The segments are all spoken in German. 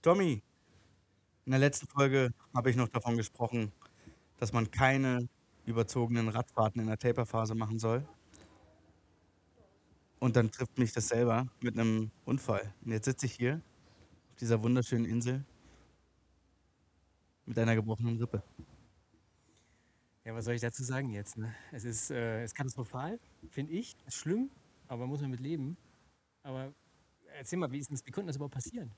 Tommy, in der letzten Folge habe ich noch davon gesprochen, dass man keine überzogenen Radfahrten in der Taperphase machen soll. Und dann trifft mich das selber mit einem Unfall. Und jetzt sitze ich hier auf dieser wunderschönen Insel mit einer gebrochenen Rippe. Ja, was soll ich dazu sagen jetzt? Ne? Es ist katastrophal, finde ich. Ist schlimm, aber muss man mit leben. Aber erzähl mal, wie konnte das überhaupt passieren?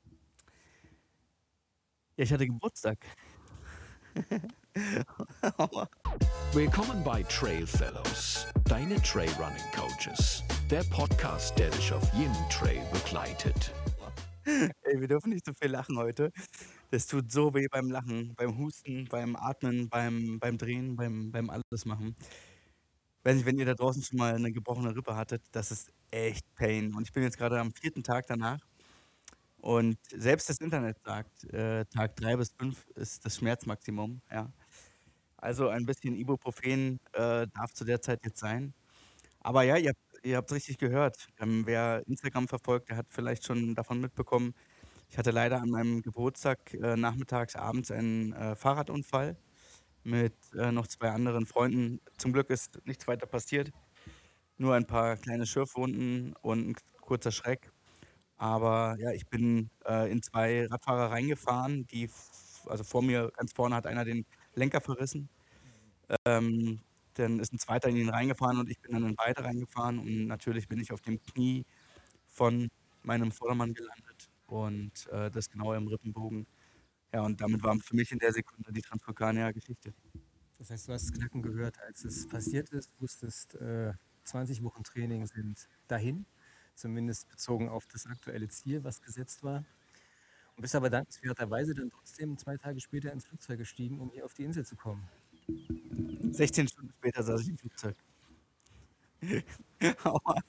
Ja, ich hatte Geburtstag. Willkommen bei Trail Fellows, deine Trailrunning Coaches. Der Podcast, der dich auf jedem Trail begleitet. Ey, wir dürfen nicht so viel lachen heute. Das tut so weh beim Lachen, beim Husten, beim Atmen, beim Drehen, beim alles machen. Weiß nicht, wenn ihr da draußen schon mal eine gebrochene Rippe hattet, das ist echt Pain. Und ich bin jetzt gerade am 4. Tag danach. Und selbst das Internet sagt, Tag 3 bis 5 ist das Schmerzmaximum, ja. Also ein bisschen Ibuprofen darf zu der Zeit jetzt sein. Aber ja, ihr habt richtig gehört. Wer Instagram verfolgt, der hat vielleicht schon davon mitbekommen. Ich hatte leider an meinem Geburtstag nachmittags, abends einen Fahrradunfall mit noch 2 anderen Freunden. Zum Glück ist nichts weiter passiert, nur ein paar kleine Schürfwunden und ein kurzer Schreck. Aber ja, ich bin in 2 Radfahrer reingefahren, also vor mir, ganz vorne hat einer den Lenker verrissen. Ähm, Dann ist ein zweiter in ihn reingefahren und ich bin dann in beide reingefahren und natürlich bin ich auf dem Knie von meinem Vordermann gelandet und das genau im Rippenbogen. Ja, und damit war für mich in der Sekunde die Transvulkania Geschichte. Das heißt, du hast das Knacken gehört, als es passiert ist, wusstest, 20 Wochen Training sind dahin, zumindest bezogen auf das aktuelle Ziel, was gesetzt war. Und bist aber dankenswerterweise dann trotzdem 2 Tage später ins Flugzeug gestiegen, um hier auf die Insel zu kommen. 16 Stunden später saß ich im Flugzeug. Aua.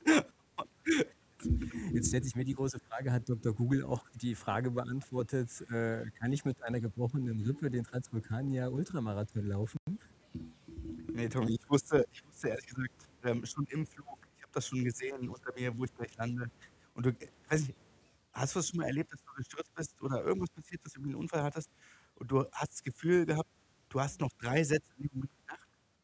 Jetzt stellt sich mir die große Frage, hat Dr. Google auch die Frage beantwortet, kann ich mit einer gebrochenen Rippe den Transvulkania Ultramarathon laufen? Ne, Tommy, ich wusste ehrlich gesagt, schon im Flug, ich habe das schon gesehen unter mir, wo ich gleich lande. Und du weiß nicht, hast du das schon mal erlebt, dass du gestürzt bist oder irgendwas passiert ist, irgendwie 'n Unfall hattest und du hast das Gefühl gehabt, du hast noch 3 Sätze in dem Moment gedacht?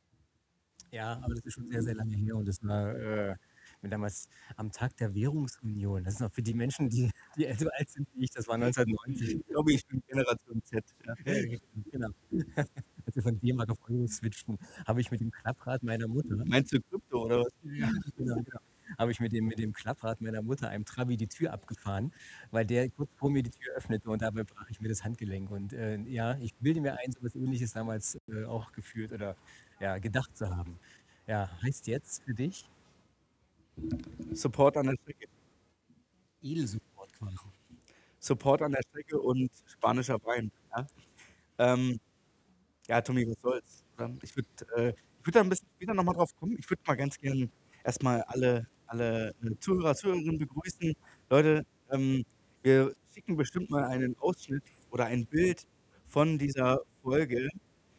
Ja, aber das ist schon sehr, sehr lange her und das war damals am Tag der Währungsunion. Das ist noch für die Menschen, die so alt sind wie ich, das war 1990. Tommy, ich bin Generation Z, ja. Ja, richtig, genau. Als wir von D-Mark auf Euro switchten, habe ich mit dem Klapprad meiner Mutter, Meinst du Krypto oder was? ja, genau, habe ich mit dem Klapprad meiner Mutter einem Trabi die Tür abgefahren, weil der kurz vor mir die Tür öffnete und dabei brach ich mir das Handgelenk. Und ja, ich bilde mir ein, so was Ähnliches damals auch gefühlt oder ja, gedacht zu haben. Ja, heißt jetzt für dich Support an der Strecke. Edelsupport quasi. Support an der Strecke und spanischer Wein, ja. Ähm, ja, Tommy, was soll's, oder? Ich würde da 'n bisschen später noch mal drauf kommen. Ich würde mal ganz gern erst mal alle Zuhörer, Zuhörerinnen begrüßen. Leute, wir schicken bestimmt mal einen Ausschnitt oder ein Bild von dieser Folge.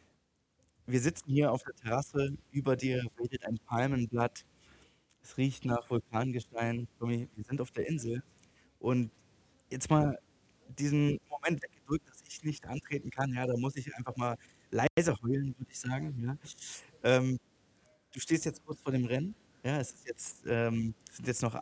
Wir sitzen hier auf der Terrasse, über dir weht ein Palmenblatt. Es riecht nach Vulkangestein. Tommy, wir sind auf der Insel und jetzt mal diesen Moment weggedrückt, dass ich nicht antreten kann, ja, da muss ich einfach mal leise heulen, würde ich sagen, ja. Ähm, Du stehst jetzt kurz vor dem Rennen, ja, es sind jetzt noch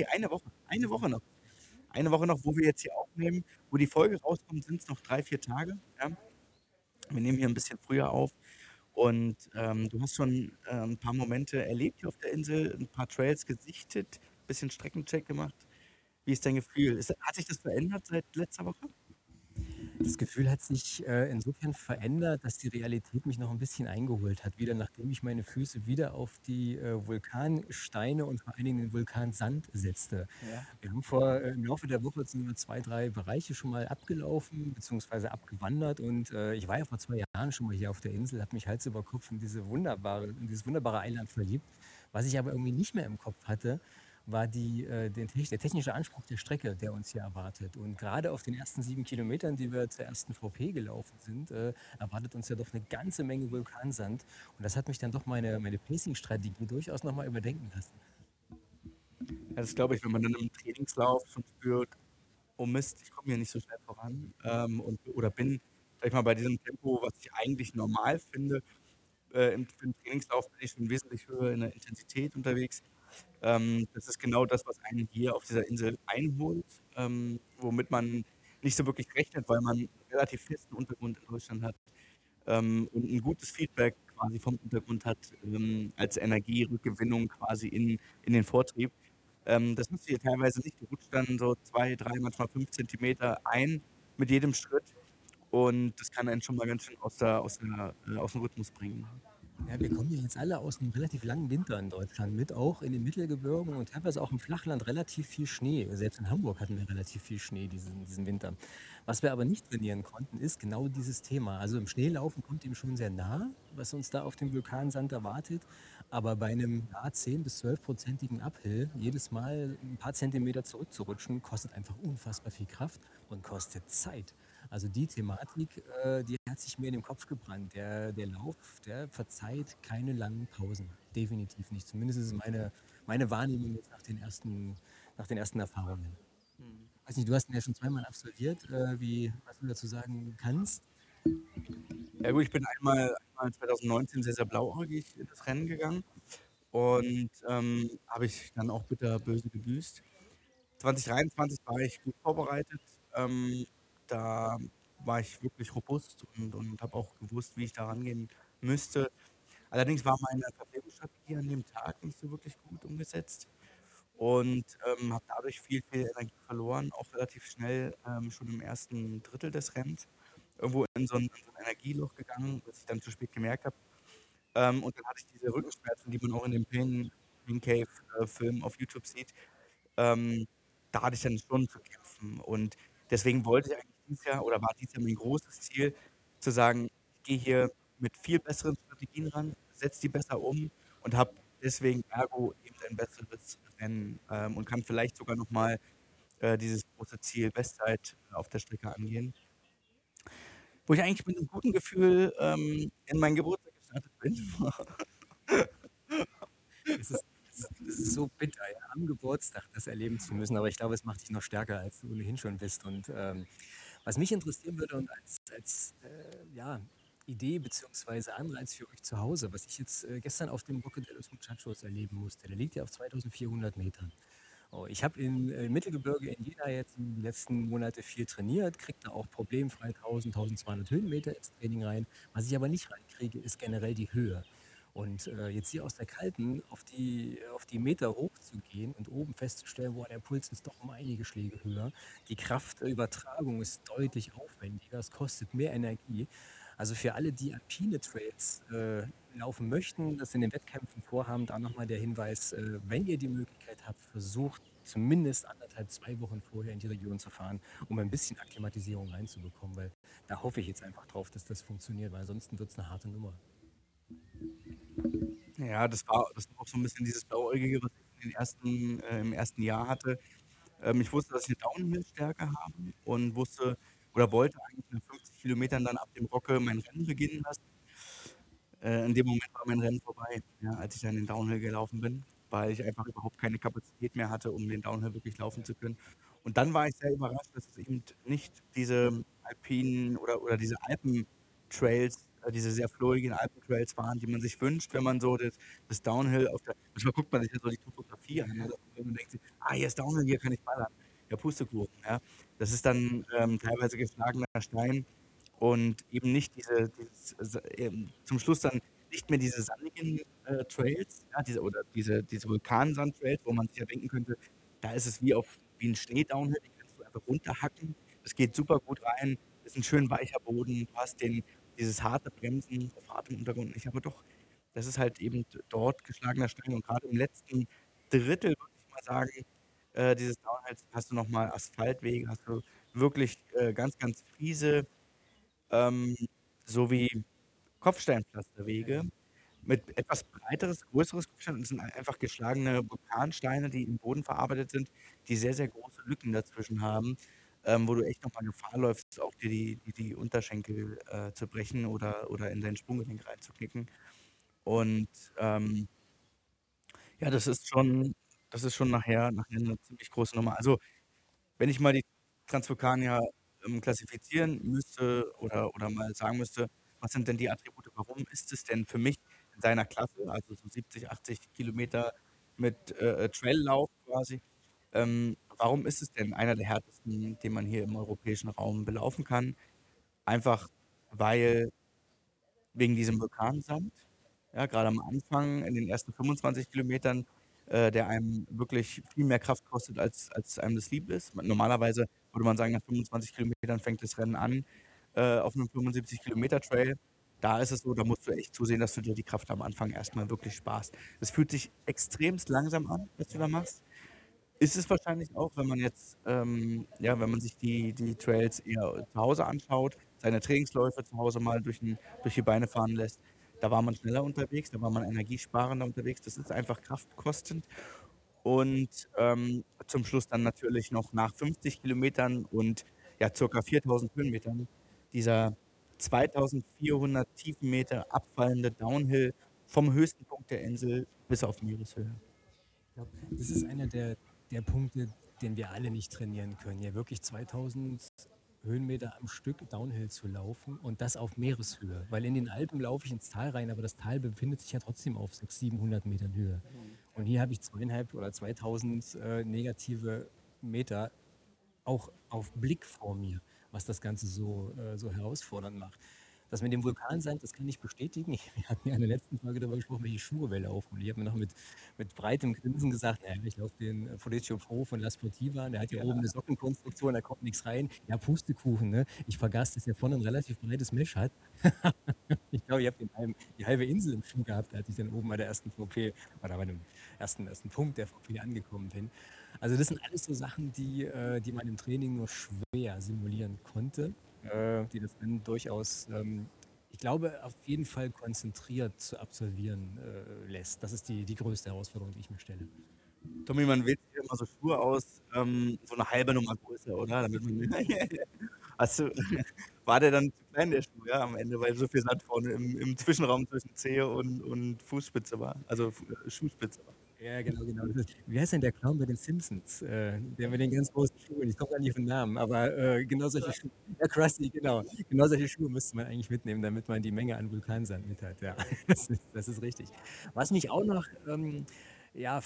eine Woche noch. Eine Woche noch, wo wir jetzt hier aufnehmen. Wo die Folge rauskommt, sind's noch 3, 4 Tage, ja. Wir nehmen hier 'n bisschen früher auf und du hast schon 'n paar Momente erlebt hier auf der Insel, 'n paar Trails gesichtet, bisschen Streckencheck gemacht. Wie ist dein Gefühl? Hat sich das verändert seit letzter Woche? Das Gefühl hat sich insofern verändert, dass die Realität mich noch ein bisschen eingeholt hat. Wieder nachdem ich meine Füße wieder auf die Vulkansteine und vor allen Dingen den Vulkansand setzte. Ja. Wir haben im Laufe der Woche sind wir 2, 3 Bereiche schon mal abgelaufen bzw. abgewandert und ich war ja vor 2 Jahren schon mal hier auf der Insel, habe mich Hals über Kopf in dieses wunderbare Eiland verliebt. Was ich aber irgendwie nicht mehr im Kopf hatte, war der technische Anspruch der Strecke, der uns hier erwartet. Und gerade auf den ersten 7 Kilometern, die wir zur ersten VP gelaufen sind, erwartet uns ja doch eine ganze Menge Vulkansand. Und das hat mich dann doch meine Pacing-Strategie durchaus nochmal überdenken lassen. Ja, das glaube ich, wenn man dann im Trainingslauf schon spürt, oh Mist, ich komme hier nicht so schnell voran, oder bin, sage ich mal, bei diesem Tempo, was ich eigentlich normal finde, für 'n Trainingslauf bin ich schon wesentlich höher in der Intensität unterwegs. Das ist genau das, was einen hier auf dieser Insel einholt, womit man nicht so wirklich rechnet, weil man 'n relativ festen Untergrund in Deutschland hat, und 'n gutes Feedback quasi vom Untergrund hat, als Energierückgewinnung quasi in den Vortrieb. Das hast du hier teilweise nicht. Du rutschst dann so 2, 3, manchmal 5 Zentimeter ein mit jedem Schritt und das kann einen schon mal ganz schön aus'm Rhythmus bringen. Ja, wir kommen ja jetzt alle aus einem relativ langen Winter in Deutschland mit, auch in den Mittelgebirgen und teilweise auch im Flachland relativ viel Schnee. Selbst in Hamburg hatten wir relativ viel Schnee diesen Winter. Was wir aber nicht trainieren konnten, ist genau dieses Thema. Also im Schneelaufen kommt ihm schon sehr nah, was uns da auf dem Vulkansand erwartet. Aber bei einem 10 bis 12-prozentigen Uphill jedes Mal ein paar Zentimeter zurückzurutschen, kostet einfach unfassbar viel Kraft und kostet Zeit. Also die Thematik, die hat sich mir in den Kopf gebrannt. Der Lauf, der verzeiht keine langen Pausen. Definitiv nicht. Zumindest ist es meine Wahrnehmung jetzt nach den ersten Erfahrungen. Mhm. Weiß nicht, du hast ihn ja schon zweimal absolviert, was du dazu sagen kannst. Ja gut, ich bin einmal 2019 sehr, sehr blauäugig in das Rennen gegangen und, habe ich dann auch bitterböse gebüßt. 2023 war ich gut vorbereitet. Da war ich wirklich robust und habe auch gewusst, wie ich da rangehen müsste. Allerdings war meine Verpflegungsstrategie an dem Tag nicht so wirklich gut umgesetzt und, habe dadurch viel Energie verloren, auch relativ schnell, schon im ersten Drittel des Rennens irgendwo in so 'n Energieloch gegangen, was ich dann zu spät gemerkt habe. Und dann hatte ich diese Rückenschmerzen, die man auch in dem Pain Cave, Film auf YouTube sieht. Ähm, Da hatte ich dann schon zu kämpfen und deswegen wollte ich eigentlich dieses Jahr oder war dieses Jahr mein großes Ziel, zu sagen: „Ich gehe hier mit viel besseren Strategien ran, setze die besser um und habe deswegen ergo eben ein besseres Rennen, und kann vielleicht sogar noch mal, dieses große Ziel Bestzeit auf der Strecke angehen.“ Wo ich eigentlich mit 'nem guten Gefühl, in meinen Geburtstag gestartet bin. Es ist so bitter, ja, am Geburtstag das erleben zu müssen, aber ich glaube, es macht dich noch stärker, als du ohnehin schon bist. Und was mich interessieren würde und ja, Idee bzw. Anreiz für euch zu Hause, was ich jetzt gestern auf dem Roque de los Muchachos erleben musste, der liegt ja auf 2400 Metern. Oh, ich habe im Mittelgebirge in Jena jetzt die letzten Monate viel trainiert, kriege da auch problemfrei 1000, 1200 Höhenmeter ins Training rein. Was ich aber nicht reinkriege, ist generell die Höhe. Und jetzt hier aus der Kalten auf die Meter hochzugehen und oben festzustellen, boah, der Puls ist doch um einige Schläge höher. Die Kraftübertragung ist deutlich aufwendiger, es kostet mehr Energie. Also für alle, die alpine Trails laufen möchten, das in den Wettkämpfen vorhaben, da nochmal der Hinweis, wenn ihr die Möglichkeit habt, versucht zumindest 1,5, 2 Wochen vorher in die Region zu fahren, um ein bisschen Akklimatisierung reinzubekommen, weil da hoffe ich jetzt einfach drauf, dass das funktioniert, weil ansonsten wird es eine harte Nummer. Ja, das war auch so 'n bisschen dieses Blauäugige, was ich im ersten Jahr hatte. Ich wusste, dass ich 'ne Downhill-Stärke habe und wusste oder wollte eigentlich nach 50 Kilometern dann ab dem Rocke mein Rennen beginnen lassen. In dem Moment war mein Rennen vorbei, ja, als ich dann den Downhill gelaufen bin, weil ich einfach überhaupt keine Kapazität mehr hatte, um den Downhill wirklich laufen zu können. Und dann war ich sehr überrascht, dass es eben nicht diese alpinen oder diese Alpentrails, diese sehr florigen Alpentrails waren, die man sich wünscht, wenn man so das Downhill auf der manchmal guckt man sich ja so die Topografie an, ne, und denkt sich: „Ah, hier ist Downhill, hier kann ich ballern.“ Ja, Pustekuchen, ja. Das ist dann, teilweise geschlagener Stein und eben nicht zum Schluss dann nicht mehr diese sandigen, Trails, ja, diese Vulkansand-Trails, wo man sich ja denken könnte, da ist es wie 'n Schneedownhill, den kannst du einfach runterhacken. Das geht super gut rein, ist 'n schön weicher Boden, du hast dieses harte Bremsen auf hartem Untergrund nicht, aber doch, das ist halt eben dort geschlagener Stein und grade im letzten Drittel, würde ich mal sagen, dieses Downhills hast du noch mal Asphaltwege, hast du wirklich, ganz fiese, ähm, sowie Kopfsteinpflasterwege mit etwas größeres Kopfstein. Das sind einfach geschlagene Vulkansteine, die im Boden verarbeitet sind, die sehr, sehr große Lücken dazwischen haben, wo du echt noch mal Gefahr läufst, auch dir die Unterschenkel, zu brechen oder in dein Sprunggelenk reinzuknicken. Und, ja, das ist schon nachher 'ne ziemlich große Nummer. Also, wenn ich mal die Transvulkanier, klassifizieren müsste oder mal sagen müsste: „Was sind denn die Attribute? Warum ist es denn für mich in seiner Klasse, also so 70, 80 Kilometer mit, Traillauf quasi, warum ist es denn einer der härtesten, den man hier im europäischen Raum belaufen kann?“ Einfach weil wegen diesem Vulkansand, ja, grade am Anfang in den ersten 25 Kilometern, der einem wirklich viel mehr Kraft kostet, als einem das lieb ist. Normalerweise würde man sagen, nach 25 Kilometern fängt das Rennen an, auf 'nem 75 Kilometer Trail. Da ist es so, da musst du echt zusehen, dass du dir die Kraft am Anfang erst mal wirklich sparst. Es fühlt sich extremst langsam an, was du da machst. Ist es wahrscheinlich auch, wenn man jetzt, ja, wenn man sich die Trails eher zu Hause anschaut, seine Trainingsläufe zu Hause mal durch die Beine fahren lässt. Da war man schneller unterwegs, da war man energiesparender unterwegs. Das ist einfach kraftkostend. Und, zum Schluss dann natürlich noch nach 50 Kilometern und, ja, circa 4.000 Höhenmetern dieser 2.400 Tiefenmeter abfallende Downhill vom höchsten Punkt der Insel bis auf Meereshöhe. Ich glaube, das ist einer der Punkte, den wir alle nicht trainieren können. Ja, wirklich 2000 Höhenmeter am Stück Downhill zu laufen und das auf Meereshöhe. Weil in den Alpen laufe ich ins Tal rein, aber das Tal befindet sich ja trotzdem auf 600, 700 Metern Höhe. Und hier habe ich 2.500 oder 2000 negative Meter auch auf Blick vor mir, was das Ganze so herausfordernd macht. Das mit dem Vulkansand, das kann ich bestätigen. Wir hatten ja in der letzten Folge darüber gesprochen, welche Schuhe wir laufen. Und ich habe mir noch mit breitem Grinsen gesagt, naja, ich laufe den Fodesio Pro von La Sportiva, der hat hier Ja. oben eine Sockenkonstruktion, da kommt nichts rein. Ja, Pustekuchen, ne? Ich vergaß, dass der vorne ein relativ breites Mesh hat. Ich glaube, ich habe die halbe Insel im Schuh gehabt, als ich dann oben bei der ersten VP oder bei dem ersten Punkt der VP angekommen bin. Also das sind alles so Sachen, die man im Training nur schwer simulieren konnte, die das Rennen durchaus, ich glaube, auf jeden Fall konzentriert zu absolvieren lässt. Das ist die größte Herausforderung, die ich mir stelle. Tommy, man wählt sich ja immer so Schuhe aus, so 'ne halbe Nummer größer, oder? Damit man hast du war der dann zu klein, der Schuh, ja, am Ende, weil so viel Sand vorne im Zwischenraum zwischen Zehe und Fußspitze war, also Schuhspitze war. Ja, genau. Wie heißt denn der Clown bei den Simpsons? Der mit den ganz großen Schuhen. Ich komme gar nicht auf den Namen, aber genau solche Schuhe. Ja, Krusty, genau. Genau solche Schuhe müsste man eigentlich mitnehmen, damit man die Menge an Vulkansand mit hat. Ja, das ist richtig. Was mich auch noch ja,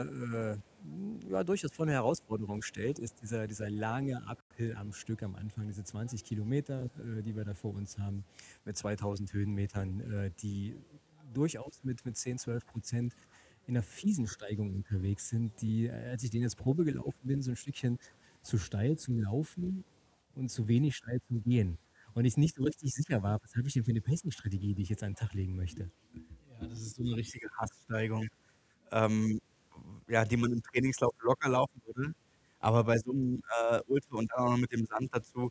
ja, durchaus vor eine Herausforderung stellt, ist dieser lange Uphill am Stück am Anfang, diese 20 Kilometer, die wir da vor uns haben, mit 2000 Höhenmetern, die durchaus mit 10, 12% in einer fiesen Steigung unterwegs sind, die, als ich den jetzt Probe gelaufen bin, so ein Stückchen zu steil zum Laufen und zu wenig steil zum Gehen. Und ich nicht so richtig sicher war, was habe ich denn für eine Pacing-Strategie, die ich jetzt an den Tag legen möchte. Ja, das ist so 'ne richtige Hasssteigung, ähm, ja, die man im Trainingslauf locker laufen würde. Aber bei so 'nem, Ultra und dann auch noch mit dem Sand dazu,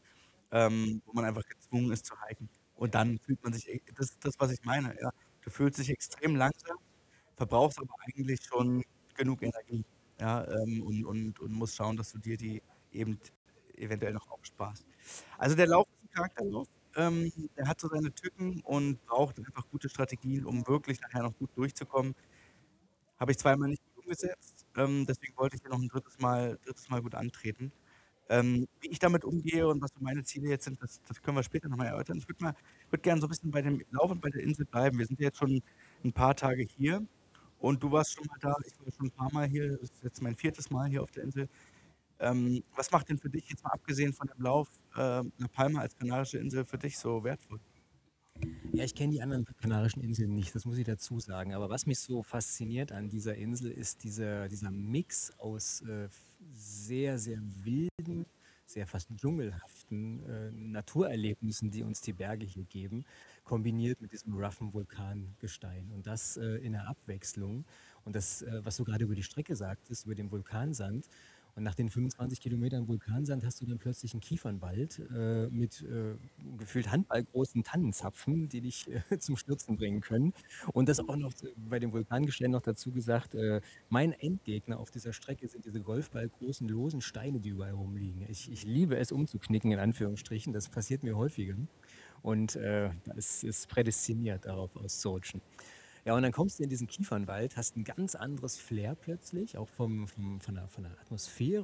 wo man einfach gezwungen ist zu hiken. Und dann fühlt man sich das ist das, was ich meine, ja. Du fühlst dich extrem langsam, verbrauchst aber eigentlich schon genug Energie, ja, und musst schauen, dass du dir die eben eventuell noch aufsparst. Also, der Lauf ist 'n Charakterlauf, der hat so seine Tücken und braucht einfach gute Strategien, um wirklich nachher noch gut durchzukommen. Habe ich zweimal nicht gut umgesetzt, deswegen wollte ich hier noch 'n drittes Mal gut antreten. Wie ich damit umgehe und was so meine Ziele jetzt sind, das können wir später noch mal erörtern. Ich würde gern so 'n bisschen bei dem Lauf und bei der Insel bleiben. Wir sind ja jetzt schon 'n paar Tage hier und du warst schon mal da. Ich war schon 'n paarmal hier. Das ist jetzt mein 4. Mal hier auf der Insel. Was macht denn für dich jetzt mal abgesehen von dem Lauf, La Palma als kanarische Insel für dich so wertvoll? Ja, ich kenne die anderen Kanarischen Inseln nicht, das muss ich dazu sagen. Aber was mich so fasziniert an dieser Insel ist dieser Mix aus sehr, sehr wilden, sehr fast dschungelhaften Naturerlebnissen, die uns die Berge hier geben, kombiniert mit diesem roughen Vulkangestein. Und das in der Abwechslung. Und das, was du gerade über die Strecke sagtest, über den Vulkansand. Und nach den 25 Kilometern Vulkansand hast du dann plötzlich einen Kiefernwald mit gefühlt handballgroßen Tannenzapfen, die dich zum Stürzen bringen können. Und das auch noch bei dem Vulkangestein noch dazu gesagt, mein Endgegner auf dieser Strecke sind diese golfballgroßen losen Steine, die überall rumliegen. Ich liebe es umzuknicken, in Anführungsstrichen. Das passiert mir häufiger. Und das ist prädestiniert, darauf auszurutschen. Ja, und dann kommst du in diesen Kiefernwald, hast ein ganz anderes Flair plötzlich, auch von der Atmosphäre und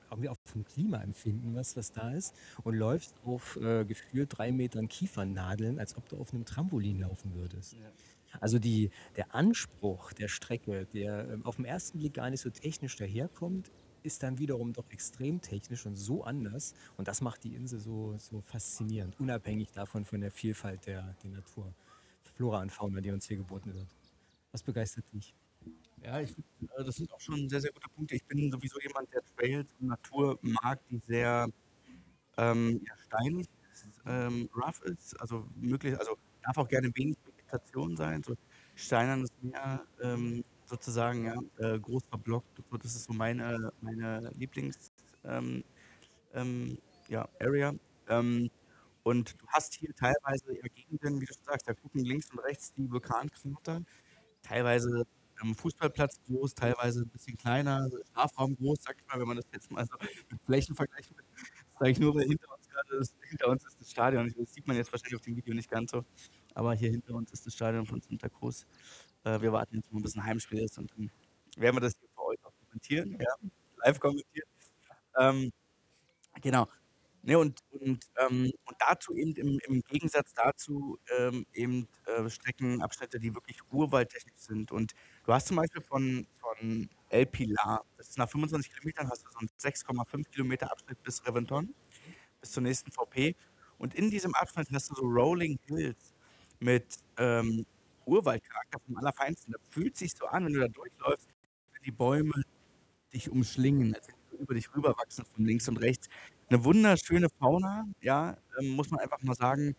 irgendwie auf dem Klimaempfinden, was da ist, und läufst auf gefühlt 3 Metern Kiefernadeln, als ob du auf einem Trampolin laufen würdest. Ja. Also der Anspruch der Strecke, der auf den ersten Blick gar nicht so technisch daherkommt, ist dann wiederum doch extrem technisch und so anders. Und das macht die Insel so faszinierend, unabhängig davon von der Vielfalt der Natur, Flora und Fauna, die uns hier geboten wird. Was begeistert dich? Ja, ich finde, das sind auch schon sehr, sehr gute Punkte. Ich bin sowieso jemand, der Trails und Natur mag, die sehr ja, steinig rough ist, also darf auch gerne wenig Vegetation sein, so steinernes Meer, sozusagen, ja, groß verblockt. So, das ist so meine Lieblings ähm, ja, Area. Ähm, und du hast hier teilweise ja Gegenden, wie du schon sagst, da gucken links und rechts die Vulkankrater, teilweise Fußballplatz groß, teilweise ein bisschen kleiner, Strafraum groß, sag ich mal, wenn man das jetzt mal so mit Flächen vergleicht. Das sage ich nur, weil hinter uns ist das Stadion. Das sieht man jetzt wahrscheinlich auf dem Video nicht ganz so. Aber hier hinter uns ist das Stadion von Santa Cruz. Wir warten jetzt mal, bis ein Heimspiel ist und dann werden wir das hier für euch auch kommentieren, ja, live kommentieren. Ähm, genau. Ne, und dazu eben im Gegensatz dazu eben Streckenabschnitte, die wirklich urwaldtechnisch sind. Und du hast zum Beispiel von El Pilar, das ist nach 25 Kilometern, hast du so einen 6,5 Kilometer Abschnitt bis Reventon, bis zur nächsten VP. Und in diesem Abschnitt hast du so Rolling Hills mit Urwaldcharakter vom Allerfeinsten. Das fühlt sich so an, wenn du da durchläufst, wenn die Bäume dich umschlingen, als wenn die so über dich rüberwachsen von links und rechts. Eine wunderschöne Fauna, ja, muss man einfach mal sagen.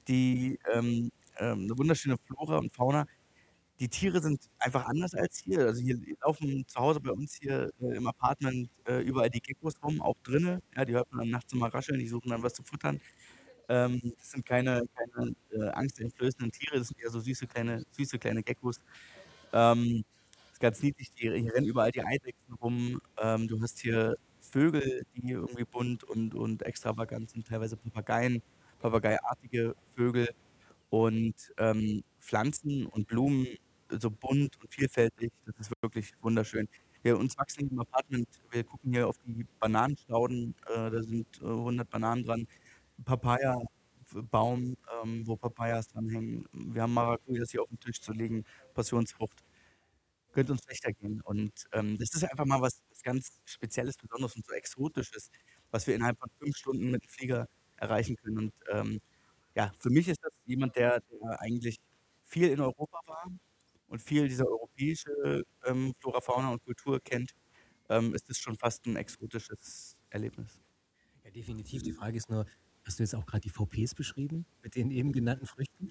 Eine wunderschöne Flora und Fauna. Die Tiere sind einfach anders als hier. Also hier laufen zu Hause bei uns hier im Apartment überall die Geckos rum, auch drinnen. Ja, die hört man dann nachts immer rascheln, die suchen dann was zu futtern. Das sind keine angsteinflößenden Tiere, das sind eher so süße kleine Geckos. Ist ganz niedlich, hier rennen überall die Eidechsen rum. Du hast hier Vögel, die irgendwie bunt und extravagant sind, teilweise papageiartige Vögel und Pflanzen und Blumen so bunt und vielfältig. Das ist wirklich wunderschön. Wir uns wachsen im Apartment, wir gucken hier auf die Bananenstauden, da sind 100 Bananen dran. Papaya-Baum, wo Papayas dranhängen. Wir haben Maracujas hier auf dem Tisch zu liegen, Passionsfrucht. Könnte uns schlechter gehen. Und das ist einfach mal was ganz Spezielles, Besonderes und so Exotisches, was wir innerhalb von 5 Stunden mit dem Flieger erreichen können. Und ja, für mich ist das jemand, der eigentlich viel in Europa war und viel dieser europäische Flora, Fauna und Kultur kennt, ist das schon fast ein exotisches Erlebnis. Ja, definitiv. Die Frage ist nur, hast du jetzt auch gerade die VPs beschrieben mit den eben genannten Früchten?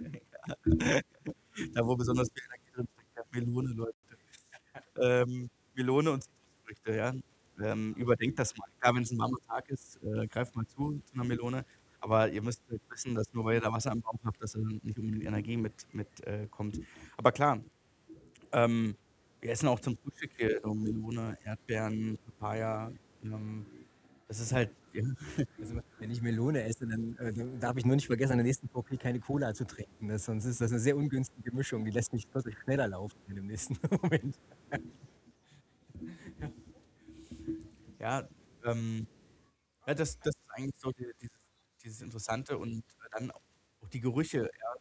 Da, wo besonders viel Energie drin steckt, ja, Melone, Leute. Melone und Zitrusfrüchte, ja. Überdenkt das mal. Klar, wenn es ein warmer Tag ist, greift mal zu 'ner Melone. Aber ihr müsst halt wissen, dass nur weil ihr da Wasser im Bauch habt, dass da nicht unbedingt Energie kommt. Aber klar, ähm, wir essen auch zum Frühstück hier so Melone, Erdbeeren, Papaya. Das ist halt, ja, Also, wenn ich Melone esse, dann darf ich nur nicht vergessen, an der nächsten VP keine Cola zu trinken. Sonst ist das eine sehr ungünstige Mischung. Die lässt mich deutlich schneller laufen in dem nächsten Moment. ja, ähm, ja, das ist eigentlich so dieses Interessante und dann auch die Gerüche, ja,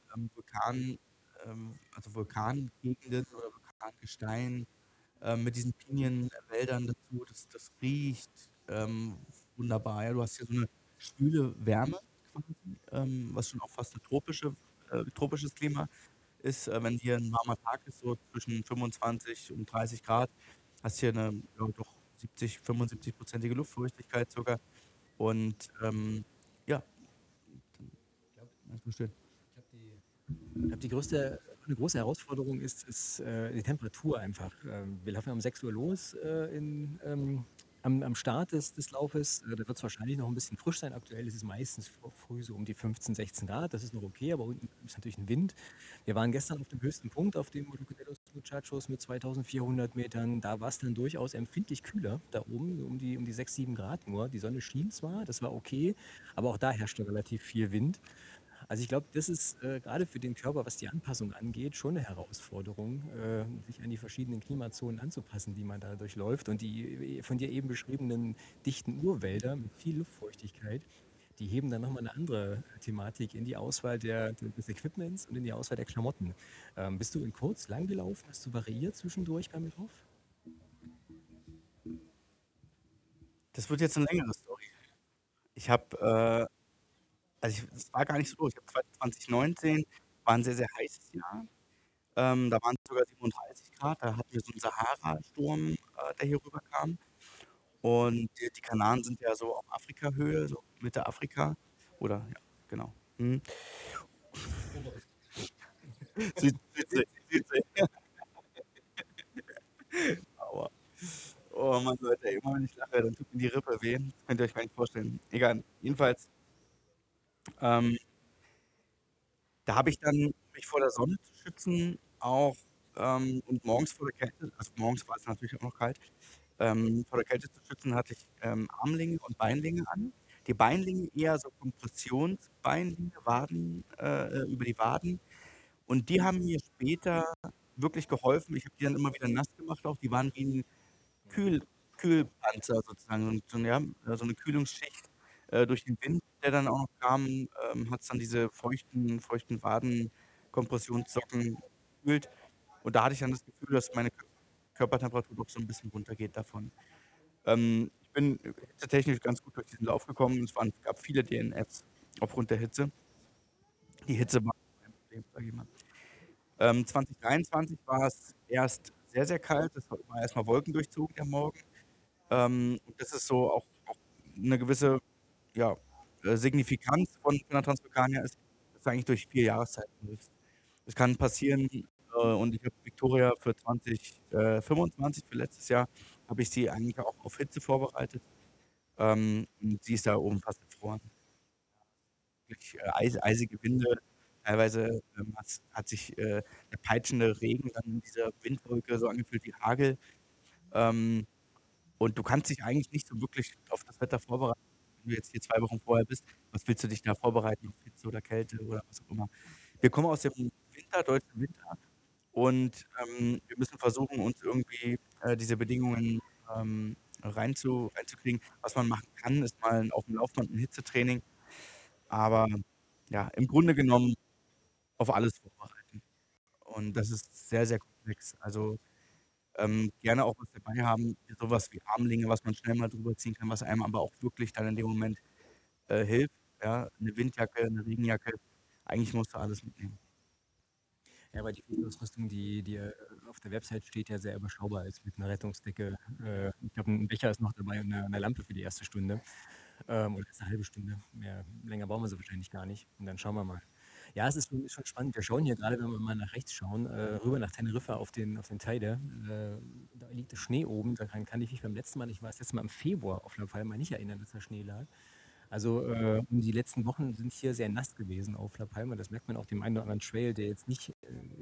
also Vulkangegenden oder Vulkangestein, mit diesen Pinienwäldern dazu, das riecht wunderbar. Ja. Du hast hier so eine schwüle Wärme quasi, was schon auch fast ein tropisches Klima ist. Wenn hier ein warmer Tag ist, so zwischen 25 und 30 Grad, hast hier eine ja, doch 75-prozentige Luftfeuchtigkeit sogar. Und ja, das ist schön. Ich glaube, eine große Herausforderung ist die Temperatur einfach. Wir laufen um 6 Uhr los am Start des Laufes. Da wird es wahrscheinlich noch ein bisschen frisch sein. Aktuell ist es meistens früh so um die 15, 16 Grad. Das ist noch okay, aber unten ist natürlich ein Wind. Wir waren gestern auf dem höchsten Punkt, auf dem Molucas de los Muchachos mit 2400 Metern. Da war es dann durchaus empfindlich kühler da oben, so um die 6, 7 Grad nur. Die Sonne schien zwar, das war okay, aber auch da herrschte relativ viel Wind. Also ich glaube, das ist gerade für den Körper, was die Anpassung angeht, schon eine Herausforderung, sich an die verschiedenen Klimazonen anzupassen, die man da durchläuft. Und die von dir eben beschriebenen dichten Urwälder mit viel Luftfeuchtigkeit, die heben dann nochmal eine andere Thematik in die Auswahl des Equipments und in die Auswahl der Klamotten. Bist du in kurz, lang gelaufen? Hast du variiert zwischendurch beim Lauf? Das wird jetzt eine längere Story. Ich habe, es war gar nicht so doof. Ich habe 2019 war ein sehr, sehr heißes Jahr. Da waren es sogar 37 Grad. Da hatten wir so einen Sahara-Sturm, der hier rüberkam. Und die Kanaren sind ja so auf Afrika-Höhe, so Mitte Afrika. Oder ja, genau. Mhm. Südsee. Aua. Oh Mann, Leute, ey, immer wenn ich lache, dann tut mir die Rippe weh. Das könnt ihr euch gar nicht vorstellen. Egal. Jedenfalls, ähm, da habe ich dann, um mich vor der Sonne zu schützen, auch und morgens vor der Kälte, also morgens war es natürlich auch noch kalt, vor der Kälte zu schützen, hatte ich Armlinge und Beinlinge an. Die Beinlinge eher so Kompressionsbeinlinge, Waden, über die Waden. Und die haben mir später wirklich geholfen. Ich habe die dann immer wieder nass gemacht auch. Die waren wie 'n Kühl Kühlpanzer sozusagen, so 'ne Kühlungsschicht, durch den Wind, der dann auch noch kam, hat's dann diese feuchten Wadenkompressionssocken gekühlt. Und da hatte ich dann das Gefühl, dass meine Körpertemperatur doch so 'n bisschen runtergeht davon. Ich bin hitzetechnisch ganz gut durch diesen Lauf gekommen. Gab viele DNFs aufgrund der Hitze. Die Hitze war kein Problem, sage ich mal. 2023 war es erst sehr, sehr kalt. Es war erst mal wolkendurchzogen der Morgen. Und das ist so auch 'ne gewisse, ja, Signifikanz von der Transvulkania ist, dass du eigentlich durch 4 Jahreszeiten läufst. Es kann passieren, und ich habe Victoria für 2025, für letztes Jahr, habe ich sie eigentlich auch auf Hitze vorbereitet. Und sie ist da oben fast gefroren. Wirklich, eisige Winde. Teilweise, hat sich, der peitschende Regen dann in dieser Windwolke so angefühlt wie Hagel. Ähm, und du kannst dich eigentlich nicht so wirklich auf das Wetter vorbereiten, wenn du jetzt hier 2 Wochen vorher bist. Was willst du dich da vorbereiten auf Hitze oder Kälte oder was auch immer? Wir kommen aus dem deutschen Winter und, wir müssen versuchen, uns irgendwie, diese Bedingungen, reinzukriegen. Was man machen kann, ist mal aufm Laufband 'n Hitzetraining, aber ja, im Grunde genommen auf alles vorbereiten. Und das ist sehr, sehr komplex. Also, gerne auch was dabei haben, so was wie Armlinge, was man schnell mal drüber ziehen kann, was einem aber auch wirklich dann in dem Moment, hilft, ja? 'Ne Windjacke, 'ne Regenjacke. Eigentlich musst du alles mitnehmen. Ja, aber die Grundausrüstung, die auf der Website steht, ja sehr überschaubar ist mit einer Rettungsdecke. Ich glaube, ein Becher ist noch dabei und eine Lampe für die erste Stunde. Oder erste halbe Stunde. Länger brauchen wir sie wahrscheinlich gar nicht. Und dann schauen wir mal. Ja, es ist schon spannend. Wir schauen hier gerade, wenn wir mal nach rechts schauen, rüber nach Teneriffa auf den Teide. Da liegt der Schnee oben. Daran kann ich mich beim letzten Mal, ich war das letzte Mal im Februar auf La Palma, nicht erinnern, dass da Schnee lag. Also die letzten Wochen sind hier sehr nass gewesen auf La Palma. Das merkt man auch dem einen oder anderen Trail, der jetzt nicht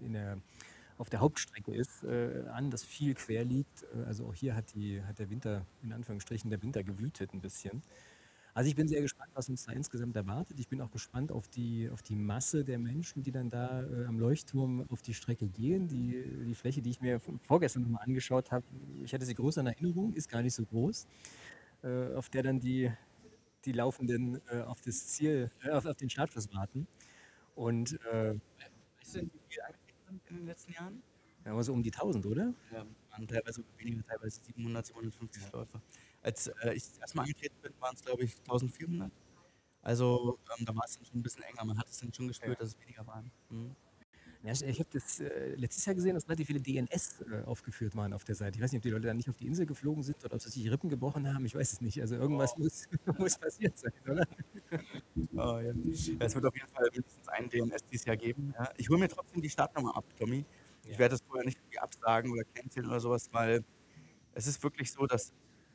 auf der Hauptstrecke ist, an, das viel quer liegt. Also auch hier hat der Winter, in Anführungsstrichen, der Winter gewütet ein bisschen. Also ich bin sehr gespannt, was uns da insgesamt erwartet. Ich bin auch gespannt auf die Masse der Menschen, die dann da am Leuchtturm auf die Strecke gehen. Die Fläche, die ich mir vorgestern nochmal angeschaut habe, ich hatte sie groß in Erinnerung, ist gar nicht so groß, auf der dann die Laufenden auf das Ziel, auf den Startschuss warten. Und Weißt du denn, wie viele angetreten sind in den letzten Jahren? ja, aber so um die 1000, oder? Waren teilweise weniger, teilweise 700, 750 Ja. Läufer. Als, ich das erste Mal angetreten bin, waren's, glaube ich, 1.400. Also, da war es dann schon 'n bisschen enger. Man hat es dann schon Ja. gespürt, dass es weniger waren. Mhm. Ja, ich habe das letztes Jahr gesehen, dass relativ viele DNS aufgeführt waren auf der Seite. Ich weiß nicht, ob die Leute dann nicht auf die Insel geflogen sind oder ob sie sich die Rippen gebrochen haben. Ich weiß es nicht. Also irgendwas Oh. muss passiert sein, oder? Oh, ja. Ja, es wird auf jeden Fall mindestens einen DNS dieses Jahr geben, ja. Ich hole mir trotzdem die Startnummer ab, Tommy. Ich Ja. werde das vorher nicht irgendwie absagen oder canceln oder so was, weil es ist wirklich so, dass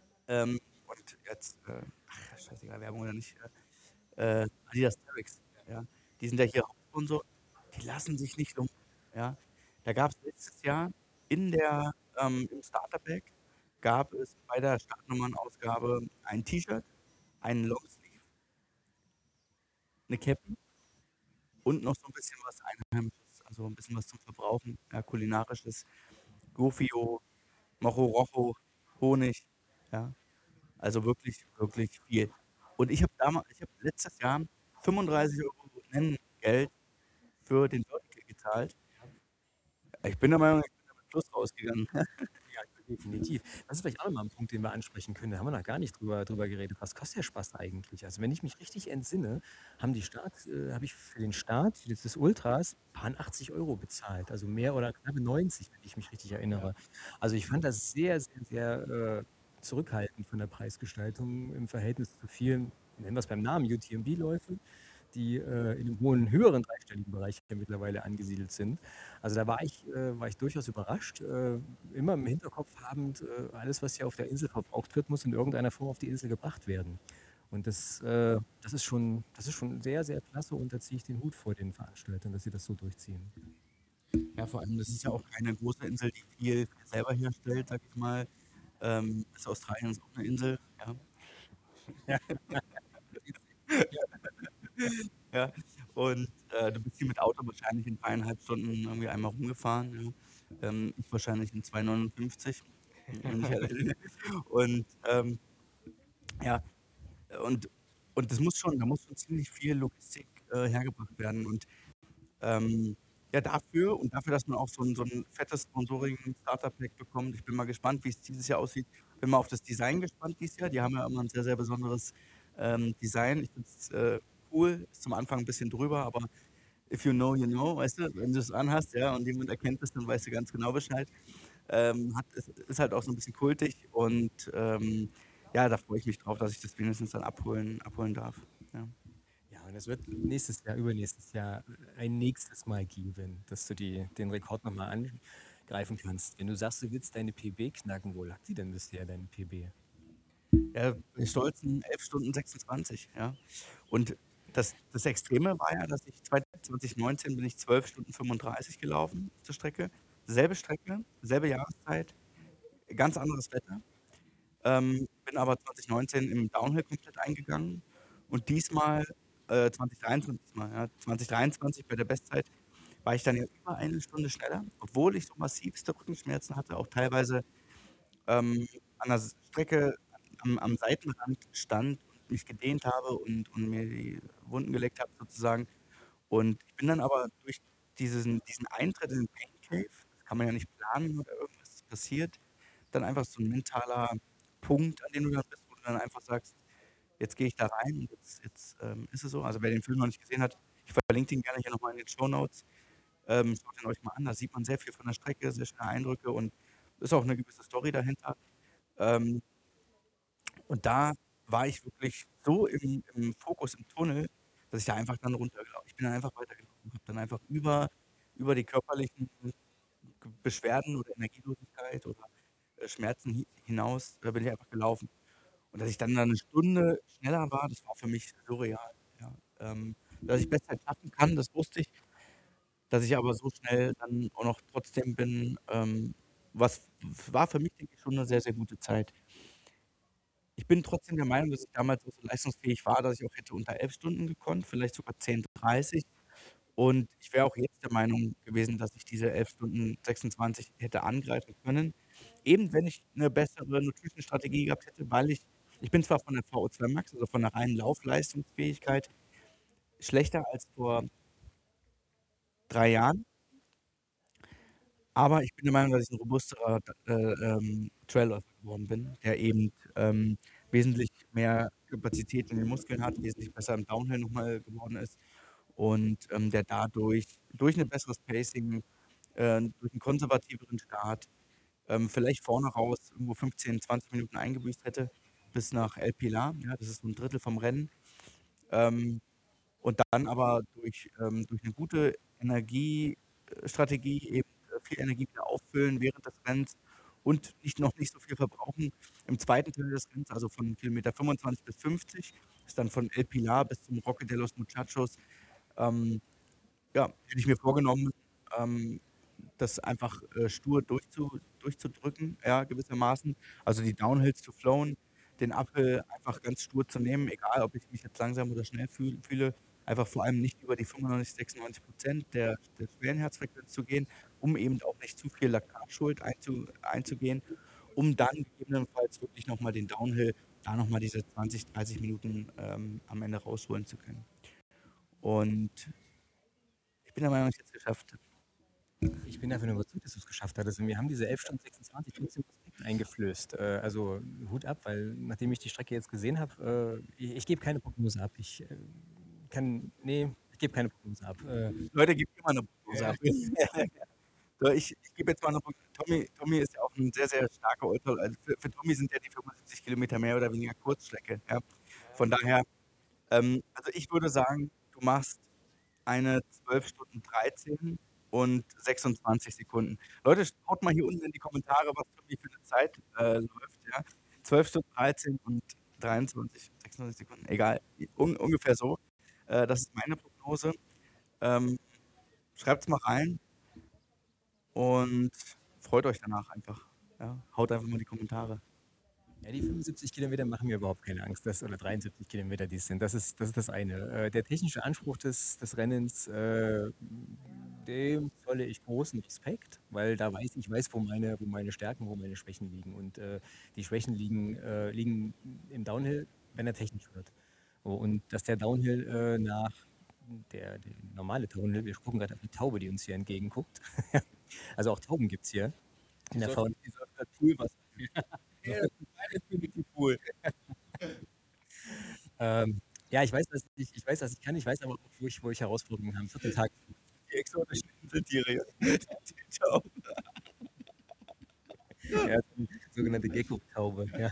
und jetzt, ach, scheißegal, Werbung oder nicht, Adidas Terrex, ja, die sind ja hier Hauptsponsor, die lassen sich nicht lumpen, ja. Da gab's letztes Jahr im Starter-Pack gab es bei der Startnummernausgabe ein T-Shirt, einen Longsleeve, 'ne Cappy und noch so 'n bisschen was Einheimisches, also 'n bisschen was zum Verbrauchen, ja, Kulinarisches, Gofio, Mocho Rocho, Honig, ja. Also wirklich, wirklich viel. Und ich habe letztes Jahr 35 € Nennengeld für den Vertical gezahlt. Ich bin der Meinung, ich bin da mit Plus rausgegangen. Ja, definitiv. Das ist vielleicht auch noch mal 'n Punkt, den wir ansprechen können. Da haben wir noch gar nicht drüber geredet. Was kostet der Spaß eigentlich? Also, wenn ich mich richtig entsinne, habe ich für den Start des Ultras paar 80 € bezahlt, also mehr oder knappe 90, wenn ich mich richtig Ja, erinnere. Also, ich fand das sehr, sehr, sehr, zurückhaltend von der Preisgestaltung im Verhältnis zu vielen, nennen wir's beim Namen, UTMB-Läufen, die, in 'nem höheren dreistelligen Bereich ja mittlerweile angesiedelt sind. Also, da war ich durchaus überrascht, immer im Hinterkopf habend, alles, was hier auf der Insel verbraucht wird, muss in irgendeiner Form auf die Insel gebracht werden. Und das ist schon sehr, sehr klasse und da ziehe ich den Hut vor den Veranstaltern, dass sie das so durchziehen. ja, vor allem, das ist ja auch keine große Insel, die viel selber herstellt, sage ich mal. Ist Australien ist auch 'ne Insel, ja. Ja. Ja, und, du bist hier mit Auto wahrscheinlich in 3,5 Stunden irgendwie einmal rumgefahren, ja. Ich wahrscheinlich in 2,59, wenn ich ehrlich und, ja, und das muss schon da muss schon ziemlich viel Logistik, hergebracht werden und, ja, dafür, dass man auch so 'n fettes Sponsoring Starter-Pack bekommt. Ich bin mal gespannt, wie's dieses Jahr aussieht. Bin mal auf das Design gespannt dieses Jahr. Die haben ja immer 'n sehr, sehr besonderes, Design. Ich finde es, cool. Ist zum Anfang 'n bisschen drüber, aber if you know, you know, weißt du? Wenn du's anhast, ja, und jemand erkennt es, dann weißt du ganz genau Bescheid. Ist halt auch so 'n bisschen kultig und, ja, da freue ich mich drauf, dass ich das wenigstens dann abholen darf, ja. Ja, und es wird nächstes Jahr, übernächstes Jahr ein nächstes Mal geben, dass du den Rekord noch mal angreifen kannst. Wenn du sagst, du willst deine PB knacken, wo lag die denn bisher, deine PB? Ja, bei stolzen 11 Stunden 26, ja. Und das Extreme war ja, dass ich 2019 bin ich 12 Stunden 35 gelaufen auf der Strecke, selbe Jahreszeit, ganz anderes Wetter. Bin aber 2019 im Downhill komplett eingegangen und diesmal, 2023 diesmal, ja, 2023 bei der Bestzeit war ich dann ja über 1 Stunde schneller, obwohl ich so massivste Rückenschmerzen hatte, auch teilweise, an der Strecke am Seitenrand stand und mich gedehnt habe und mir die Wunden geleckt habe sozusagen. Und ich bin dann aber durch diesen Eintritt in den Pain Cave, das kann man ja nicht planen oder irgendwas, das passiert, dann einfach so 'n mentaler Punkt, an dem du dann bist, wo du dann einfach sagst: „Jetzt gehe ich da rein und jetzt ist es so.“ Also, wer den Film noch nicht gesehen hat, ich verlinke den gerne hier noch mal in den Shownotes. Schaut ihn euch mal an, da sieht man sehr viel von der Strecke, sehr schöne Eindrücke und ist auch 'ne gewisse Story dahinter. Ähm, und da war ich wirklich so im Fokus, im Tunnel, dass ich da einfach dann ich bin dann einfach weitergelaufen, habe dann einfach über die körperlichen Beschwerden oder Energielosigkeit oder, Schmerzen hinaus, bin ich einfach gelaufen. Und dass ich dann da 'ne Stunde schneller war, das war für mich surreal, ja. Dass ich Bestzeit schaffen kann, das wusste ich. Dass ich aber so schnell dann auch noch trotzdem bin, war für mich, denke ich, schon 'ne sehr, sehr gute Zeit. Ich bin trotzdem der Meinung, dass ich damals auch so leistungsfähig war, dass ich auch hätte unter 11 Stunden gekonnt, vielleicht sogar 10:30. Und ich wäre auch jetzt der Meinung gewesen, dass ich diese 11 Stunden 26 hätte angreifen können. Eben wenn ich 'ne bessere Nutrition-Strategie gehabt hätte, weil ich bin zwar von der VO2 Max, also von der reinen Laufleistungsfähigkeit schlechter als vor 3 Jahren, aber ich bin der Meinung, dass ich 'n robusterer Trailläufer geworden bin, der eben, wesentlich mehr Kapazität in den Muskeln hat, wesentlich besser im Downhill noch mal geworden ist und, der dadurch durch 'ne besseres Pacing, durch 'n konservativeren Start, vielleicht vorne raus irgendwo 15, 20 Minuten eingebüßt hätte bis nach El Pilar, ja, das ist so 1/3 vom Rennen. Ähm, und dann aber durch 'ne gute Strategie eben, viel Energie wieder auffüllen während des Rennens und nicht so viel verbrauchen. Im zweiten Teil des Rennens, also von Kilometer 25 bis 50, ist dann von El Pilar bis zum Roque de los Muchachos, ähm, ja, hätte ich mir vorgenommen, ähm, das einfach, stur durchzudrücken, ja, gewissermaßen. Also, die Downhills zu flowen, den Uphill einfach ganz stur zu nehmen, egal ob ich mich jetzt langsam oder schnell fühle. einfach vor allem nicht über die 95, 96% der schweren Herzfrequenz zu gehen, um eben auch nicht zu viel Laktatschuld einzugehen, um dann gegebenenfalls wirklich noch mal den Downhill, da noch mal diese 20, 30 Minuten, am Ende rausholen zu können. Und ich bin der Meinung, ich hätte es geschafft. Ich bin davon überzeugt, dass du es geschafft hattest. Und wir haben diese 11 Stunden 26 trotzdem Respekt eingeflößt. Also Hut ab, weil nachdem ich die Strecke jetzt gesehen habe, ich gebe keine Prognose ab. Ich gebe keine Prognose ab. Leute, gebt mir mal 'ne Prognose ab. So, ich gebe jetzt mal 'ne Tommy ist ja auch 'n sehr, sehr starker Ultra, also für Tommy sind ja die 75 Kilometer mehr oder weniger Kurzstrecke, ja. Von daher, also ich würde sagen, du machst eine 12 Stunden 13 und 26 Sekunden. Leute, haut mal hier unten in die Kommentare, was Tommy für 'ne Zeit, läuft, ja. 12 Stunden 13 und 23, 26 Sekunden, egal, ungefähr so. Das ist meine Prognose. Ähm, Schreibt's mal rein und freut euch danach einfach, ja. Haut einfach mal in die Kommentare. Ja, die 75 Kilometer machen mir überhaupt keine Angst, oder 73 Kilometer, die es sind. Das ist das eine. Der technische Anspruch des Rennens, dem zolle ich großen Respekt, weil ich weiß, wo meine Stärken, wo meine Schwächen liegen. Und die Schwächen liegen im Downhill, wenn er technisch wird. Oh, und dass der Downhill der normale Downhill, wir gucken gerade auf eine Taube, die uns hier entgegenguckt. Also auch Tauben gibt es hier in der Fauna. Die säuft grad Poolwasser. Ja, Infinity Pool. Ja, ich weiß, was ich kann, ich weiß aber auch, wo ich Herausforderungen habe. 4. Tag. Die exotischen Inseltiere. Die Tauben. Ja, die sogenannte Gecko-Taube. Ja.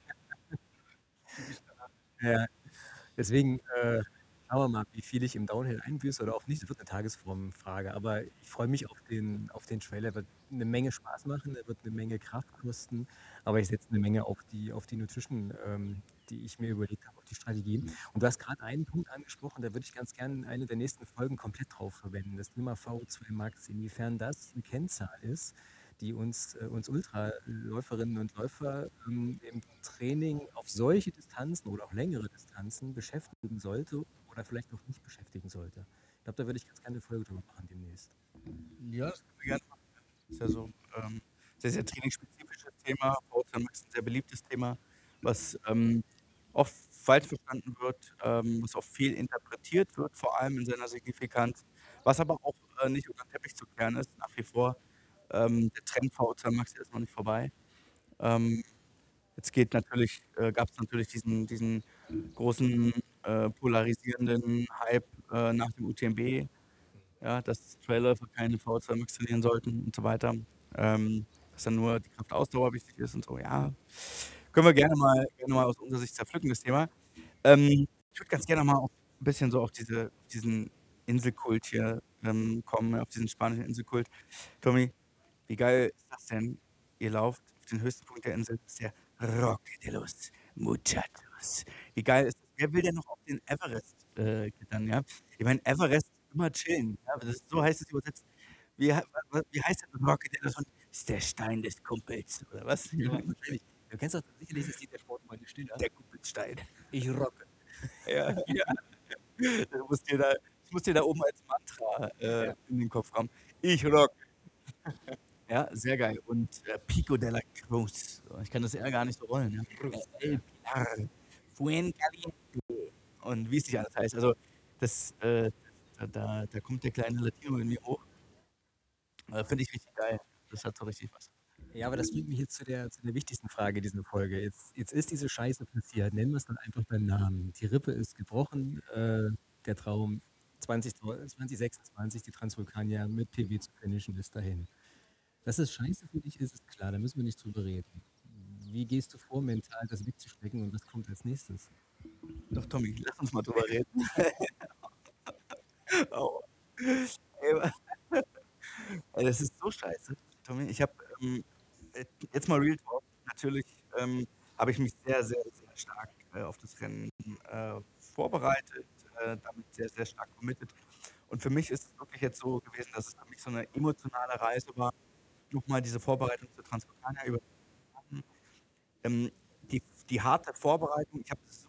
Ja. Deswegen schauen wir mal, wie viel ich im Downhill einbüße oder auch nicht. Das wird eine Tagesformfrage. Aber ich freue mich auf den Trail. Er wird eine Menge Spaß machen, er wird eine Menge Kraft kosten. Aber ich setze eine Menge auf die Nutrition, die ich mir überlegt habe, auf die Strategie. Und du hast gerade einen Punkt angesprochen, da würde ich ganz gerne eine der nächsten Folgen komplett drauf verwenden. Das Thema VO2 Max, inwiefern das eine Kennzahl ist, die uns Ultraläuferinnen und Läufer im Training auf solche Distanzen oder auch längere Distanzen beschäftigen sollte oder vielleicht auch nicht beschäftigen sollte. Ich glaube, da würde ich ganz gerne eine Folge drüber machen demnächst. Ja, das können wir gerne machen. Ist ja so sehr, sehr trainingsspezifisches Thema. VO2 Max ist ein sehr beliebtes Thema, was oft falsch verstanden wird, was auch viel interpretiert wird, vor allem in seiner Signifikanz, was aber auch nicht unter den Teppich zu kehren ist, nach wie vor. Der Trend VO2 Max, der ist noch nicht vorbei. Ähm, Jetzt gab es natürlich diesen großen polarisierenden Hype nach dem UTMB, ja, dass Trailläufer keine VO2 Max trainieren sollten und so weiter. Dass dann nur die Kraftausdauer wichtig ist und so, ja. Können wir gerne mal aus unserer Sicht zerpflücken, das Thema. Ich würde ganz gerne mal auf 'n bisschen so auf diesen Inselkult hier, kommen, auf diesen spanischen Inselkult. Tommy, wie geil ist das denn? Ihr lauft auf den höchsten Punkt der Insel, das ist der Roque de los Muchachos. Wie geil ist das? Wer will denn noch auf den Everest, klettern, ja? Ich meine, Everest immer chillen, ja, so heißt es übersetzt. Wie heißt denn Roque de los ist der Stein des Kumpels oder was? Ja, wahrscheinlich. Du kennst doch sicherlich das Lied der Sportfreunde Stiller. Der Kumpelstein. Ich rocke. Ja, ja. Das muss dir da oben als Mantra, in den Kopf kommen. Ich rock. Ja, sehr geil. Und, Pico de la Cruz. So, ich kann das R gar nicht so rollen, ja. El Pilar, Fuencaliente und wie es nicht alles heißt. Also, das, da kommt der kleine Latino in mir hoch. Finde ich richtig geil. Das hat so richtig was. Ja, aber das bringt mich jetzt zu der wichtigsten Frage dieser Folge. Jetzt ist diese Scheiße passiert. Nennen wir es dann einfach beim Namen. Die Rippe ist gebrochen. Der Traum 2026, die Transvulkanier mit PB zu finishen, ist dahin. Dass es scheiße für dich ist klar. Da müssen wir nicht drüber reden. Wie gehst du vor, mental das wegzustecken und was kommt als nächstes? Doch, Tommy, lass uns mal drüber reden. Aua. Ey, ey, das ist so scheiße, Tommy. Ich habe, jetzt mal Real Talk, natürlich, habe ich mich sehr, sehr, sehr stark, auf das Rennen, vorbereitet, damit sehr, sehr stark committed. Und für mich ist es wirklich jetzt so gewesen, dass es für mich so 'ne emotionale Reise war, noch mal diese Vorbereitung zur Transvulkania über machen. Die harte Vorbereitung, ich habe so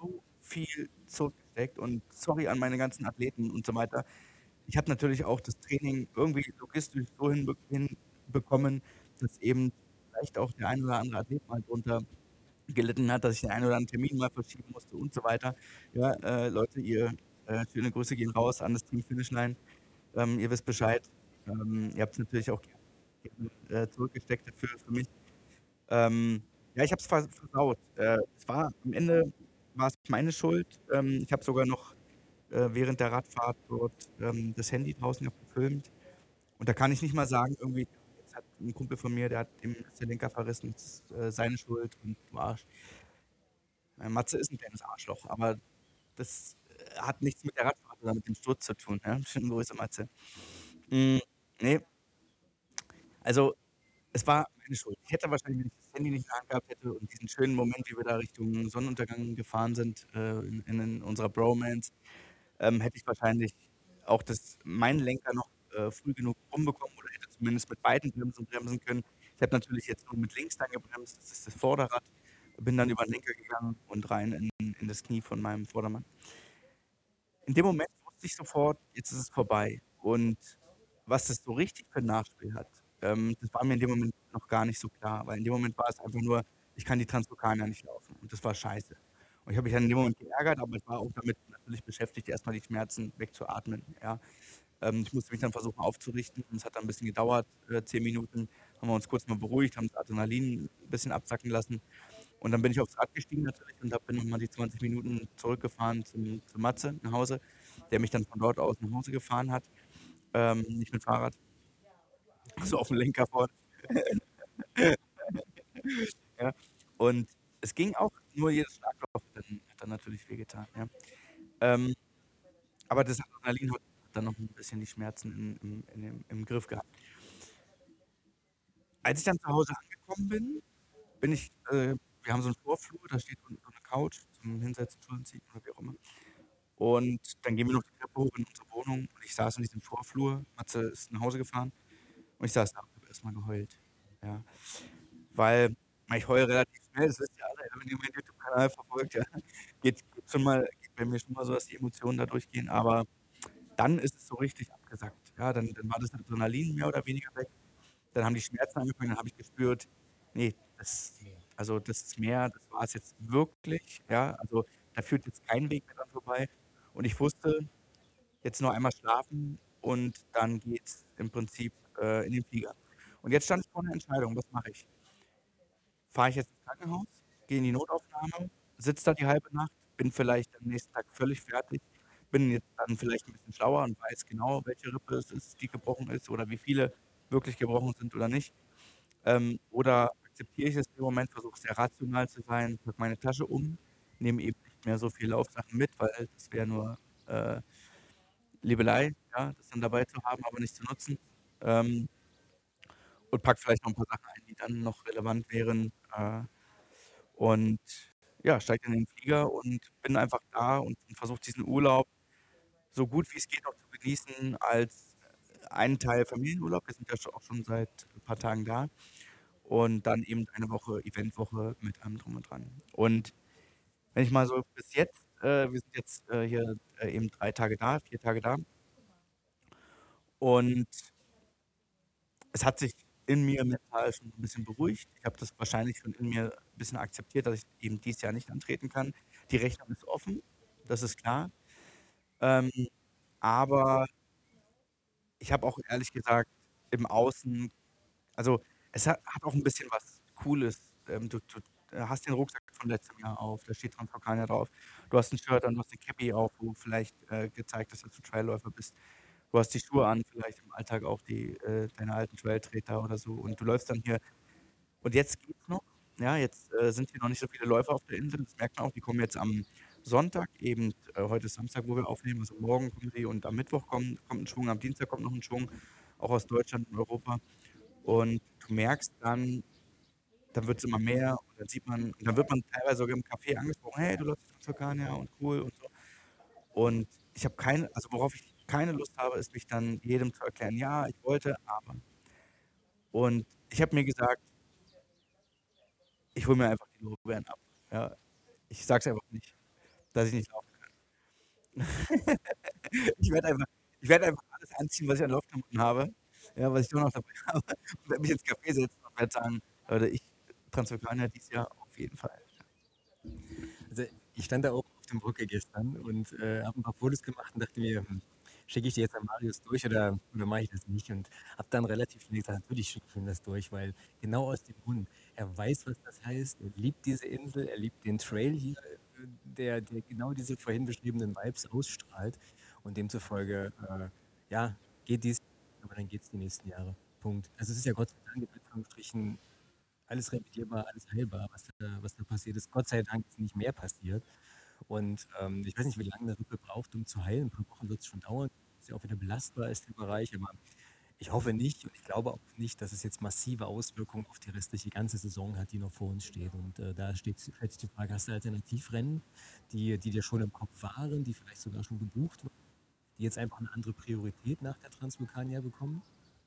viel zurückgesteckt und sorry an meine ganzen Athleten und so weiter. Ich habe natürlich auch das Training irgendwie logistisch so hinbekommen, dass eben vielleicht auch der ein oder andere Athlet mal drunter gelitten hat, dass ich den einen oder anderen Termin mal verschieben musste und so weiter. Ja, Leute, schöne Grüße gehen raus an das Team Finishline. Ihr wisst Bescheid. Ihr habt's natürlich auch gerne zurückgesteckt dafür für mich. Ja, ich habe es versaut. Es war am Ende war's meine Schuld. Ich habe sogar noch, während der Radfahrt dort, das Handy draußen gehabt gefilmt. Und da kann ich nicht mal sagen, irgendwie, jetzt hat 'n Kumpel von mir, dem ist der Lenker verrissen, das ist, seine Schuld und du Arsch. Matze ist 'n kleines Arschloch, aber das, hat nichts mit der Radfahrt oder mit dem Sturz zu tun, ja? Schöne Grüße, Matze. Hm, ne, also es war meine Schuld. Ich hätte wahrscheinlich, wenn ich das Handy nicht in der Hand gehabt hätte und diesen schönen Moment, wie wir da Richtung Sonnenuntergang gefahren sind, in unserer Bromance, hätte ich wahrscheinlich auch meinen Lenker noch, früh genug rumbekommen oder hätte zumindest mit beiden Bremsen bremsen können. Ich habe natürlich jetzt nur mit links dann gebremst, das ist das Vorderrad, bin dann über den Lenker gegangen und rein in das Knie von meinem Vordermann. In dem Moment wusste ich sofort, jetzt ist es vorbei. Und was das so richtig für 'n Nachspiel hat, das war mir in dem Moment noch gar nicht so klar, weil in dem Moment war es einfach nur, ich kann die Translocalia nicht laufen und das war scheiße. Und ich habe mich dann in dem Moment geärgert, aber ich war auch damit natürlich beschäftigt, erst mal die Schmerzen wegzuatmen, ja. Ich musste mich dann versuchen aufzurichten und es hat dann 'n bisschen gedauert, 10 Minuten, haben wir uns kurz mal beruhigt, haben das Adrenalin 'n bisschen absacken lassen und dann bin ich aufs Rad gestiegen natürlich und bin noch mal die 20 Minuten zurückgefahren zu Matze nach Hause, der mich dann von dort aus nach Hause gefahren hat, nicht mit Fahrrad, so aufm Lenker vorne. Ja, und es ging auch, nur jedes Schlagloch hat dann natürlich wehgetan, ja. Ähm, aber das Adrenalin hat dann noch 'n bisschen die Schmerzen im Griff gehabt. Als ich dann zu Hause angekommen bin ich wir haben so 'n Vorflur, da steht so 'ne Couch zum Hinsetzen, Schultern ziehen oder wie auch immer. Und dann gehen wir noch die Treppe hoch in unsere Wohnung und ich saß in diesem Vorflur. Matze ist nach Hause gefahren und ich saß da und habe erst mal geheult, ja. Weil ich heule relativ schnell, das wisst ihr alle, ja, wenn ihr meinen YouTube-Kanal verfolgt, ja. Geht bei mir schon mal so, dass die Emotionen da durchgehen, aber dann ist es so richtig abgesackt, ja. Dann war das Adrenalin mehr oder weniger weg. Dann haben die Schmerzen angefangen, dann habe ich gespürt, ne, das ist mehr, das war's jetzt wirklich, ja. Also, da führt jetzt kein Weg mehr dran vorbei. Und ich wusste, jetzt nur einmal schlafen und dann geht's im Prinzip, in den Flieger. Und jetzt stand ich vor 'ner Entscheidung, was mache ich? Fahre ich jetzt ins Krankenhaus, gehe in die Notaufnahme, sitze da die halbe Nacht, bin vielleicht am nächsten Tag völlig fertig, bin jetzt dann vielleicht 'n bisschen schlauer und weiß genau, welche Rippe es ist, die gebrochen ist oder wie viele wirklich gebrochen sind oder nicht. Oder akzeptiere ich es in dem Moment, versuche sehr rational zu sein, packe meine Tasche um, nehme eben nicht mehr so viel Laufsachen mit, weil das wäre nur, äh, Liebelei, ja, das dann dabei zu haben, aber nicht zu nutzen. Ähm, und packe vielleicht noch 'n paar Sachen ein, die dann noch relevant wären, und ja, steige in den Flieger und bin einfach da und versuche diesen Urlaub so gut wie es geht auch zu genießen als einen Teil Familienurlaub. Wir sind ja auch schon seit 'n paar Tagen da und dann eben eine Woche Eventwoche mit allem drum und dran. Und wenn ich mal so bis jetzt wir sind jetzt, hier, eben 3 Tage da, 4 Tage da und es hat sich in mir mental schon 'n bisschen beruhigt. Ich habe das wahrscheinlich schon in mir 'n bisschen akzeptiert, dass ich eben dieses Jahr nicht antreten kann. Die Rechnung ist offen, das ist klar. Ähm, aber ich habe auch ehrlich gesagt im Außen, also, es hat auch 'n bisschen was Cooles. Du hast den Rucksack von letztem Jahr auf, da steht Translocalia drauf. Du hast 'n Shirt an, du hast 'ne Cappy auf, wo vielleicht, gezeigt ist, dass du Trailläufer bist. Du hast die Schuhe an, vielleicht im Alltag auch deine alten Trailtreter oder so und du läufst dann hier und jetzt geht's noch. Ja, jetzt, sind hier noch nicht so viele Läufer auf der Insel. Das merkt man auch. Die kommen jetzt am Sonntag eben, heute ist Samstag, wo wir aufnehmen, also morgen kommen sie und am Mittwoch kommt 'n Schwung, am Dienstag kommt noch 'n Schwung, auch aus Deutschland und Europa. Und du merkst dann wird's immer mehr und dann wird man teilweise sogar im Café angesprochen: „Hey, du läufst Translocalia und cool“ und so. Und ich habe worauf ich keine Lust habe, ist, mich dann jedem zu erklären: „Ja, ich wollte, aber.“ Und ich habe mir gesagt: „Ich hole mir einfach die Lorbeeren ab.“ Ja, ich sage es einfach nicht. dass ich nicht laufen kann. Ich werde einfach ich werde einfach alles anziehen, was ich an Laufklamotten habe, ja, was ich nur noch dabei habe und werde mich ins Café setzen und werde sagen: „Leute, ich Transvulkanier dieses Jahr auf jeden Fall.“ Also, ich stand da auch auf dem Brücke gestern und, habe 'n paar Fotos gemacht und dachte mir: schicke ich die jetzt an Marius durch oder mache ich das nicht?“ Und habe dann relativ schnell gesagt: „Natürlich schicke ich ihm das durch“, weil genau aus dem Grund, er weiß, was das heißt. Er liebt diese Insel, er liebt den Trail hier, der genau diese vorhin beschriebenen Vibes ausstrahlt und demzufolge, ja, geht dies, aber dann geht's die nächsten Jahre. Punkt. Also, es ist ja Gott sei Dank in Anführungsstrichen alles revidierbar, alles heilbar, was da passiert ist. Gott sei Dank ist nicht mehr passiert. Und ich weiß nicht, wie lange eine Rippe braucht, um zu heilen. Ein paar Wochen wird es schon dauern. Ist ja auch wieder belastbar ist der Bereich, aber ich hoffe nicht und ich glaube auch nicht, dass es jetzt massive Auswirkungen auf die restliche ganze Saison hat, die noch vor uns steht. Und da stellt sich die Frage, hast du Alternativrennen, die dir schon im Kopf waren, die vielleicht sogar schon gebucht waren, die jetzt einfach eine andere Priorität nach der Transvulkania bekommen?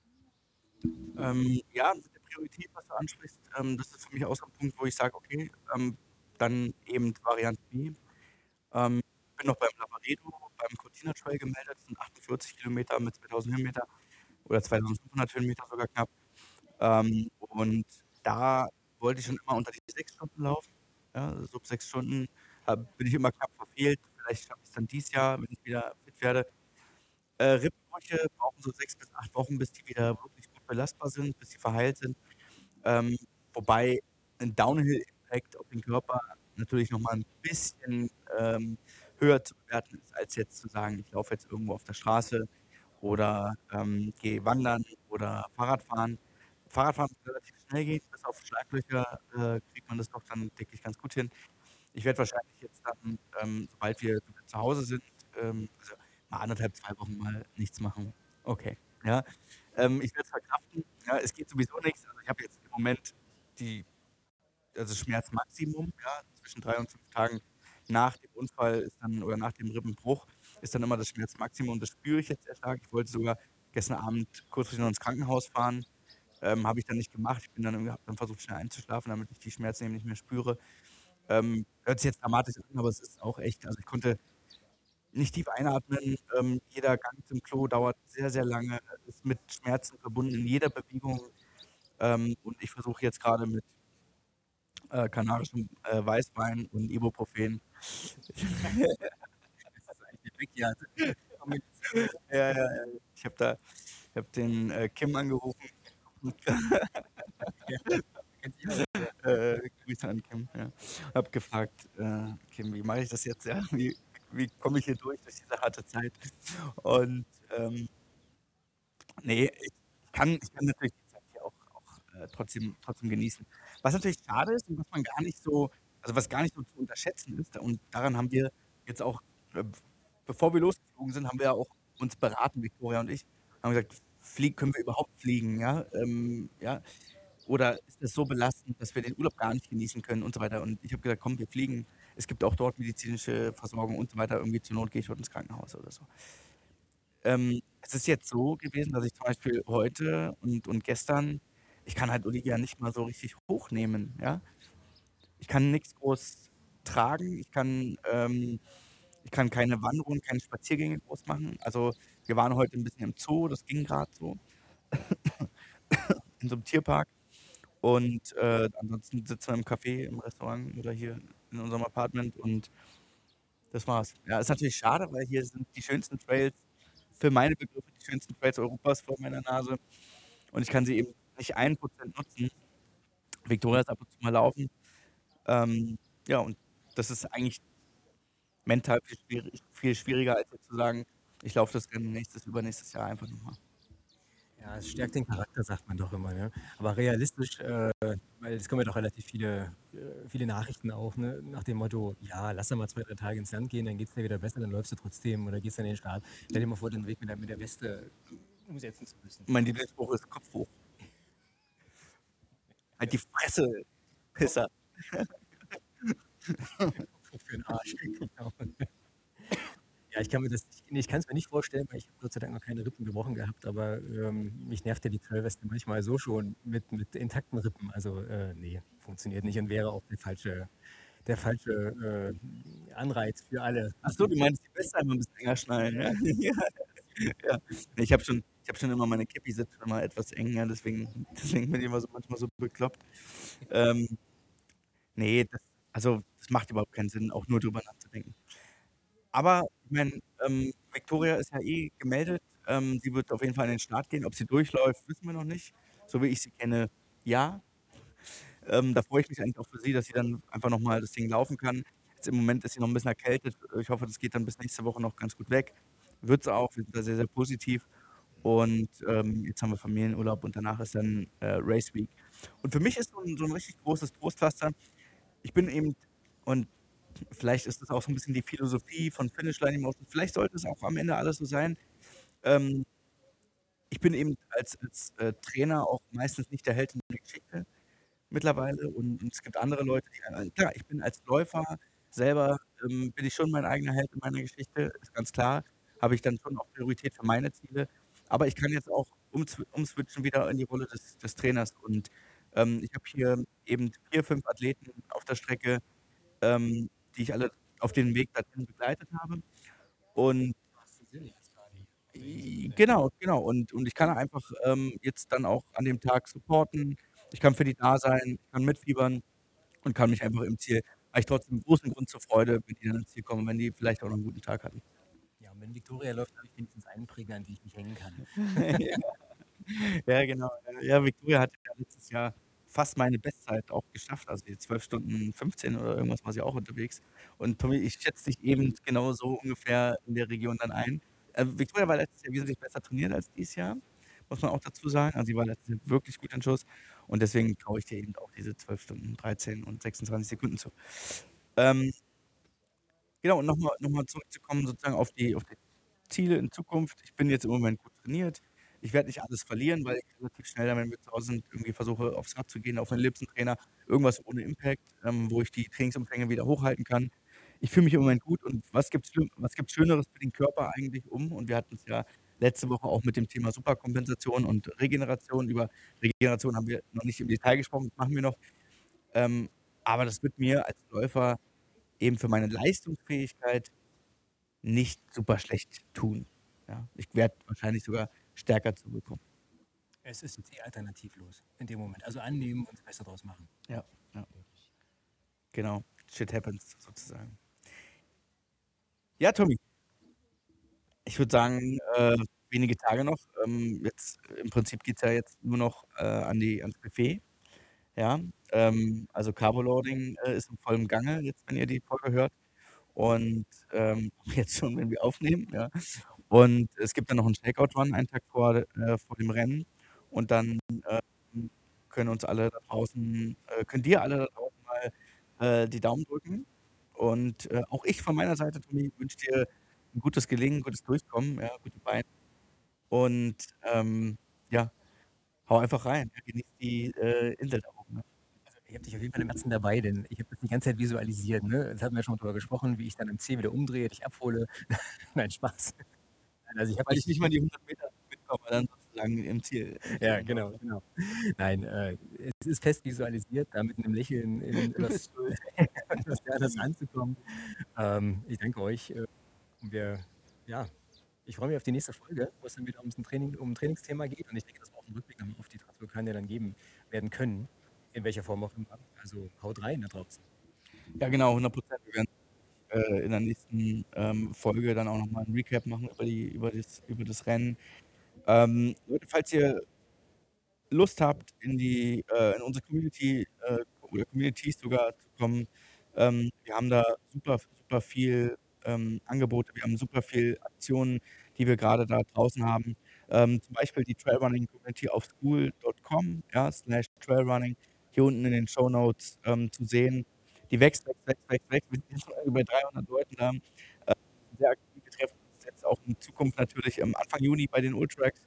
Ja, mit der Priorität, was du ansprichst, das ist für mich auch so 'n Punkt, wo ich sage: „Okay, dann eben Variante B.“ Ich bin noch beim Lavaredo, beim Cortina Trail gemeldet. Das sind 48 Kilometer mit 2.000 Höhenmeter oder 2.500 Höhenmeter sogar knapp. Und da wollte ich schon immer unter die 6 Stunden laufen. Ja, sub 6 Stunden, bin ich immer knapp verfehlt. Vielleicht schaffe ich's dann dieses Jahr, wenn ich wieder fit werde. Rippenbrüche brauchen so 6 bis 8 Wochen, bis die wieder wirklich gut belastbar sind, bis sie verheilt sind. Ähm, Wobei 'n Downhill-Impact auf den Körper natürlich noch mal 'n bisschen, höher zu bewerten ist, als jetzt zu sagen, ich laufe jetzt irgendwo auf der Straße oder, gehe wandern oder Fahrradfahren. Fahrradfahren muss relativ schnell gehen, bis auf Schlaglöcher, kriegt man das doch dann, denke ich, ganz gut hin. Ich werde wahrscheinlich jetzt dann, sobald wir wieder zu Hause sind, also mal 1,5, 2 Wochen mal nichts machen. Okay, ja. Ich werde es verkraften. Ja, es geht sowieso nichts. Also, ich habe jetzt im Moment die also Schmerzmaximum, ja, zwischen 3 und 5 Tagen nach dem Unfall ist dann oder nach dem Rippenbruch ist dann immer das Schmerzmaximum. Das spüre ich jetzt sehr stark. Ich wollte sogar gestern Abend kurzfristig noch ins Krankenhaus fahren, habe ich dann nicht gemacht. Ich bin dann irgendwie habe dann versucht, schnell einzuschlafen, damit ich die Schmerzen eben nicht mehr spüre. Hört sich jetzt dramatisch an, aber es ist auch echt also, ich konnte nicht tief einatmen. Jeder Gang zum Klo dauert sehr, sehr lange, ist mit Schmerzen verbunden in jeder Bewegung. Und ich versuche jetzt grade mit, kanarischem, Weißwein und Ibuprofen Das ist eigentlich die weggejahrte Kombination. ja, ja, ja. Ich habe den, Kim angerufen und Ja, kennt sich aus. Grüße an Kim, ja. Habe gefragt: „Kim, wie mache ich das jetzt, ja? Wie komme ich hier durch diese harte Zeit?“ Und, ne, ich kann natürlich die Zeit hier auch, trotzdem genießen. Was natürlich schade ist und was man gar nicht so also, was gar nicht so zu unterschätzen ist, und daran haben wir jetzt auch, bevor wir losgeflogen sind, haben wir ja auch uns beraten, Viktoria und ich, haben gesagt: Können wir überhaupt fliegen, ja? Ja, oder ist das so belastend, dass wir den Urlaub gar nicht genießen können?“ und so weiter. Und ich habe gesagt: „Komm, wir fliegen. Es gibt auch dort medizinische Versorgung und so weiter. Irgendwie zur Not gehe ich heute ins Krankenhaus oder so.“ Es ist jetzt so gewesen, dass ich zum Beispiel heute und gestern ich kann halt Olivia nicht mal so richtig hochnehmen, ja? Ich kann nix groß tragen. Ich kann keine Wanderung, keine Spaziergänge groß machen. Also, wir waren heute 'n bisschen im Zoo, das ging grad so, in so 'nem Tierpark. Und, ansonsten sitzen wir im Café, im Restaurant oder hier in unserem Apartment und das war's. Ja, ist natürlich schade, weil hier sind die schönsten Trails für meine Begriffe die schönsten Trails Europas vor meiner Nase und ich kann sie eben nicht 1% nutzen. Viktoria ist ab und zu mal laufen. Ja, und das ist eigentlich mental viel schwieriger, als jetzt zu sagen: „Ich laufe das Rennen nächstes, übernächstes Jahr einfach noch mal.“ Ja, es stärkt den Charakter, sagt man doch immer, ne? Aber realistisch, weil es kommen ja doch relativ viele Nachrichten auch, ne, nach dem Motto: „Ja, lass doch mal 2, 3 Tage ins Land gehen, dann geht's dir wieder besser, dann läufst du trotzdem oder gehst dann in den Start.“ Stell dir mal vor, den Weg mit der Weste umsetzen zu müssen. Mein Lieblingsspruch ist: „Kopf hoch. Halt die Fresse, Pisser.“ Kopf für 'n Arsch, genau. Ja, ich kann's mir nicht vorstellen, weil ich habe Gott sei Dank noch keine Rippen gebrochen gehabt, aber, mich nervt ja die Trailweste manchmal so schon mit intakten Rippen. Also, ne, funktioniert nicht und wäre auch der falsche Anreiz für alle. Ach so, du meinst die Weste einfach 'n bisschen enger schnallen, ja? Ja, ja. Ne, ich habe schon immer meine Cappy sitzt schon immer etwas eng, ja, deswegen bin ich immer so manchmal so bekloppt. Ähm, ne, das macht überhaupt keinen Sinn, auch nur drüber nachzudenken. Aber ich meine, Viktoria ist ja eh gemeldet. Sie wird auf jeden Fall an den Start gehen. Ob sie durchläuft, wissen wir noch nicht. So wie ich sie kenne, ja. Da freue ich mich eigentlich auch für sie, dass sie dann einfach noch mal das Ding laufen kann. Jetzt im Moment ist sie noch 'n bisschen erkältet. Ich hoffe, das geht dann bis nächste Woche noch ganz gut weg. Wird's auch. Wir sind da sehr, sehr positiv. Und, jetzt haben wir Familienurlaub und danach ist dann, Race Week. Und für mich ist so 'n richtig großes Trostpflaster. Ich bin eben und vielleicht ist das auch so 'n bisschen die Philosophie von Finish Line Emotions. Vielleicht sollte es auch am Ende alles so sein. Ähm, Ich bin eben als Trainer auch meistens nicht der Held in der Geschichte mittlerweile und es gibt andere Leute, die klar, ich bin als Läufer selber, bin ich schon mein eigener Held in meiner Geschichte, ist ganz klar. Habe ich dann schon auch Priorität für meine Ziele. Aber ich kann jetzt auch umswitchen wieder in die Rolle des Trainers und, ich habe hier eben 4, 5 Athleten auf der Strecke, die ich alle auf den Weg dahin begleitet habe. Und genau, genau. Und ich kann einfach, jetzt dann auch an dem Tag supporten. Ich kann für die da sein, ich kann mitfiebern und kann mich einfach im Ziel habe ich trotzdem großen Grund zur Freude, wenn die dann ins Ziel kommen, wenn die vielleicht auch noch 'n guten Tag hatten. Ja, und wenn Viktoria läuft, habe ich wenigstens einen Prägen, an die ich mich hängen kann. Ja. Ja, genau. Ja, Viktoria hat ja letztes Jahr fast meine Bestzeit auch geschafft. Also, die 12 Stunden 15 oder irgendwas war sie auch unterwegs. Und Tommy, ich schätze dich eben genau so ungefähr in der Region dann ein. Viktoria war letztes Jahr wesentlich besser trainiert als dieses Jahr, muss man auch dazu sagen. Also, sie war letztes Jahr wirklich gut in Schuss und deswegen traue ich dir eben auch diese 12 Stunden 13 und 26 Sekunden zu. Ähm, genau, und noch mal zurückzukommen sozusagen auf die Ziele in Zukunft. Ich bin jetzt im Moment gut trainiert. Ich werde nicht alles verlieren, weil ich relativ schnell dann, wenn wir zu Hause sind, irgendwie versuche, aufs Rad zu gehen, auf meinen Ellipsentrainer, irgendwas ohne Impact, wo ich die Trainingsumfänge wieder hochhalten kann. Ich fühle mich im Moment gut und was gibt's Schöneres für den Körper eigentlich und wir hatten's ja letzte Woche auch mit dem Thema Superkompensation und Regeneration. Über Regeneration haben wir noch nicht im Detail gesprochen, das machen wir noch. Ähm, aber das wird mir als Läufer eben für meine Leistungsfähigkeit nicht super schlecht tun. Ja, ich werde wahrscheinlich sogar stärker zurückkommen. Es ist jetzt eh alternativlos in dem Moment. Also annehmen und das Beste draus machen. Ja, ja, genau. Shit happens sozusagen. Ja, Tommy, ich würde sagen, wenige Tage noch. Jetzt im Prinzip geht's ja jetzt nur noch, ans Buffet, ja? Also Carboloading, ist in vollem Gange jetzt, wenn ihr die Folge hört und, jetzt schon, wenn wir aufnehmen, ja? Und es gibt dann noch 'n Shakeout-Run einen Tag vor dem Rennen und dann, können uns alle da draußen könnt ihr alle da draußen mal, die Daumen drücken. Und, auch ich von meiner Seite, Tommy, wünsche dir 'n gutes Gelingen, gutes Durchkommen, ja, gute Beine und, ja, hau einfach rein. Ja, genieß die, Insel da oben, ne? Also, ich habe dich auf jeden Fall im Herzen dabei, denn ich habe das die ganze Zeit visualisiert, ne? Jetzt hatten wir schon mal drüber gesprochen, wie ich dann im Ziel wieder umdrehe, dich abhole. Nein, Spaß. Also, ich habe Weil ich dich nicht mal die 100 Meter mitkomme dann sozusagen im Ziel ja, genau, genau. Nein, es ist fest visualisiert, da mit 'nem Lächeln in das das Theaters anzukommen. Ich danke euch, und ja, ich freue mich auf die nächste Folge, wo es dann wieder um 'n Trainingsthema geht und ich denke, dass wir auch 'n Rückblick auf die Transvulkanier dann geben werden können, in welcher Form auch immer. Also, haut rein da draußen. Ja, genau, 100%. Wir werden, in der nächsten, Folge dann auch noch mal 'n Recap machen über das Rennen. Leute, falls ihr Lust habt, in unsere Community, oder Communities sogar zu kommen, wir haben da super viel, Angebote. Wir haben super viel Aktionen, die wir grade da draußen haben. Zum Beispiel die Trailrunning Community auf skool.com, ja, /Trailrunning, hier unten in den Shownotes, zu sehen. Die wächst. Wir sind jetzt schon über 300 Leuten da, sehr aktiv. Wir treffen uns jetzt auch in Zukunft natürlich, Anfang Juni bei den Ultraks.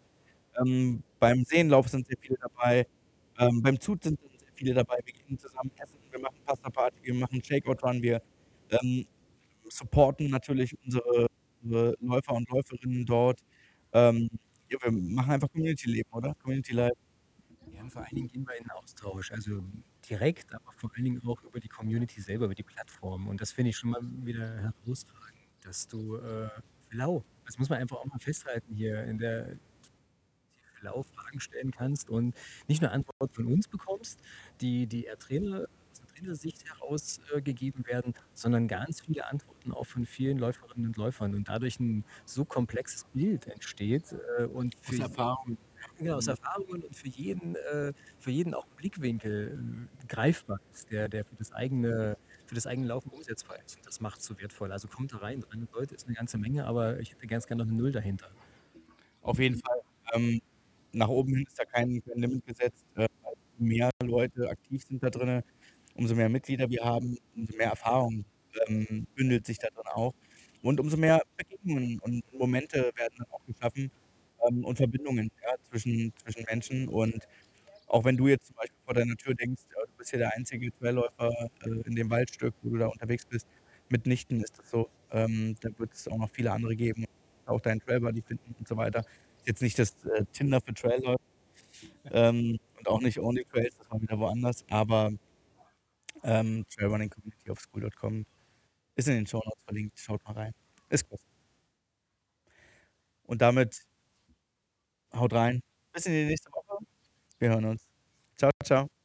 Beim Seenlauf sind sehr viele dabei. Beim Zug sind dann sehr viele dabei. Wir gehen zusammen essen, wir machen Pasta-Party, wir machen Shakeout-Run, wir, ähm, supporten natürlich unsere Läufer und Läuferinnen dort. Ja, wir machen einfach Community-Leben, oder? Community Life. und vor allen Dingen gehen wir in 'n Austausch, also direkt, aber vor allen Dingen auch über die Community selber, über die Plattform. Und das finde ich schon mal wieder herausragend, dass du, Flow, das muss man einfach auch mal festhalten hier in der Flow Fragen stellen kannst und nicht nur Antworten von uns bekommst, die eher aus der Trainersicht heraus gegeben werden, sondern ganz viele Antworten auch von vielen Läuferinnen und Läufern und dadurch ein so komplexes Bild entsteht und Aus Erfahrung. genau, aus Mhm. Erfahrungen und für jeden auch 'n Blickwinkel greifbar ist, der für das eigene Laufen umsetzbar ist. Und das macht's so wertvoll. Also kommt da rein, 300 Leute ist eine ganze Menge, aber ich hätte ganz gerne noch eine Null dahinter. Auf jeden Fall. Nach oben hin ist da kein Limit gesetzt. Umso mehr Leute aktiv sind da drinne, umso mehr Mitglieder wir haben, umso mehr Erfahrung, bündelt sich da drin auch. Und umso mehr Begegnungen und Momente werden dann auch geschaffen, und Verbindungen, ja, zwischen Menschen. Und auch wenn du jetzt zum Beispiel vor deiner Tür denkst, du bist hier der einzige Trailläufer, in dem Waldstück, wo du da unterwegs bist. Mitnichten ist das so. Da wird es auch noch viele andere geben, auch deinen Trail-Buddy finden und so weiter. Ist jetzt nicht das, Tinder für Trailläufer, und auch nicht Only Trails, das war wieder woanders, aber, Trailrunning Community auf school.com ist in den Shownotes verlinkt. Schaut mal rein. Ist kostenlos. Und damit haut rein. Bis in die nächste Woche. Wir hören uns. Ciao, ciao.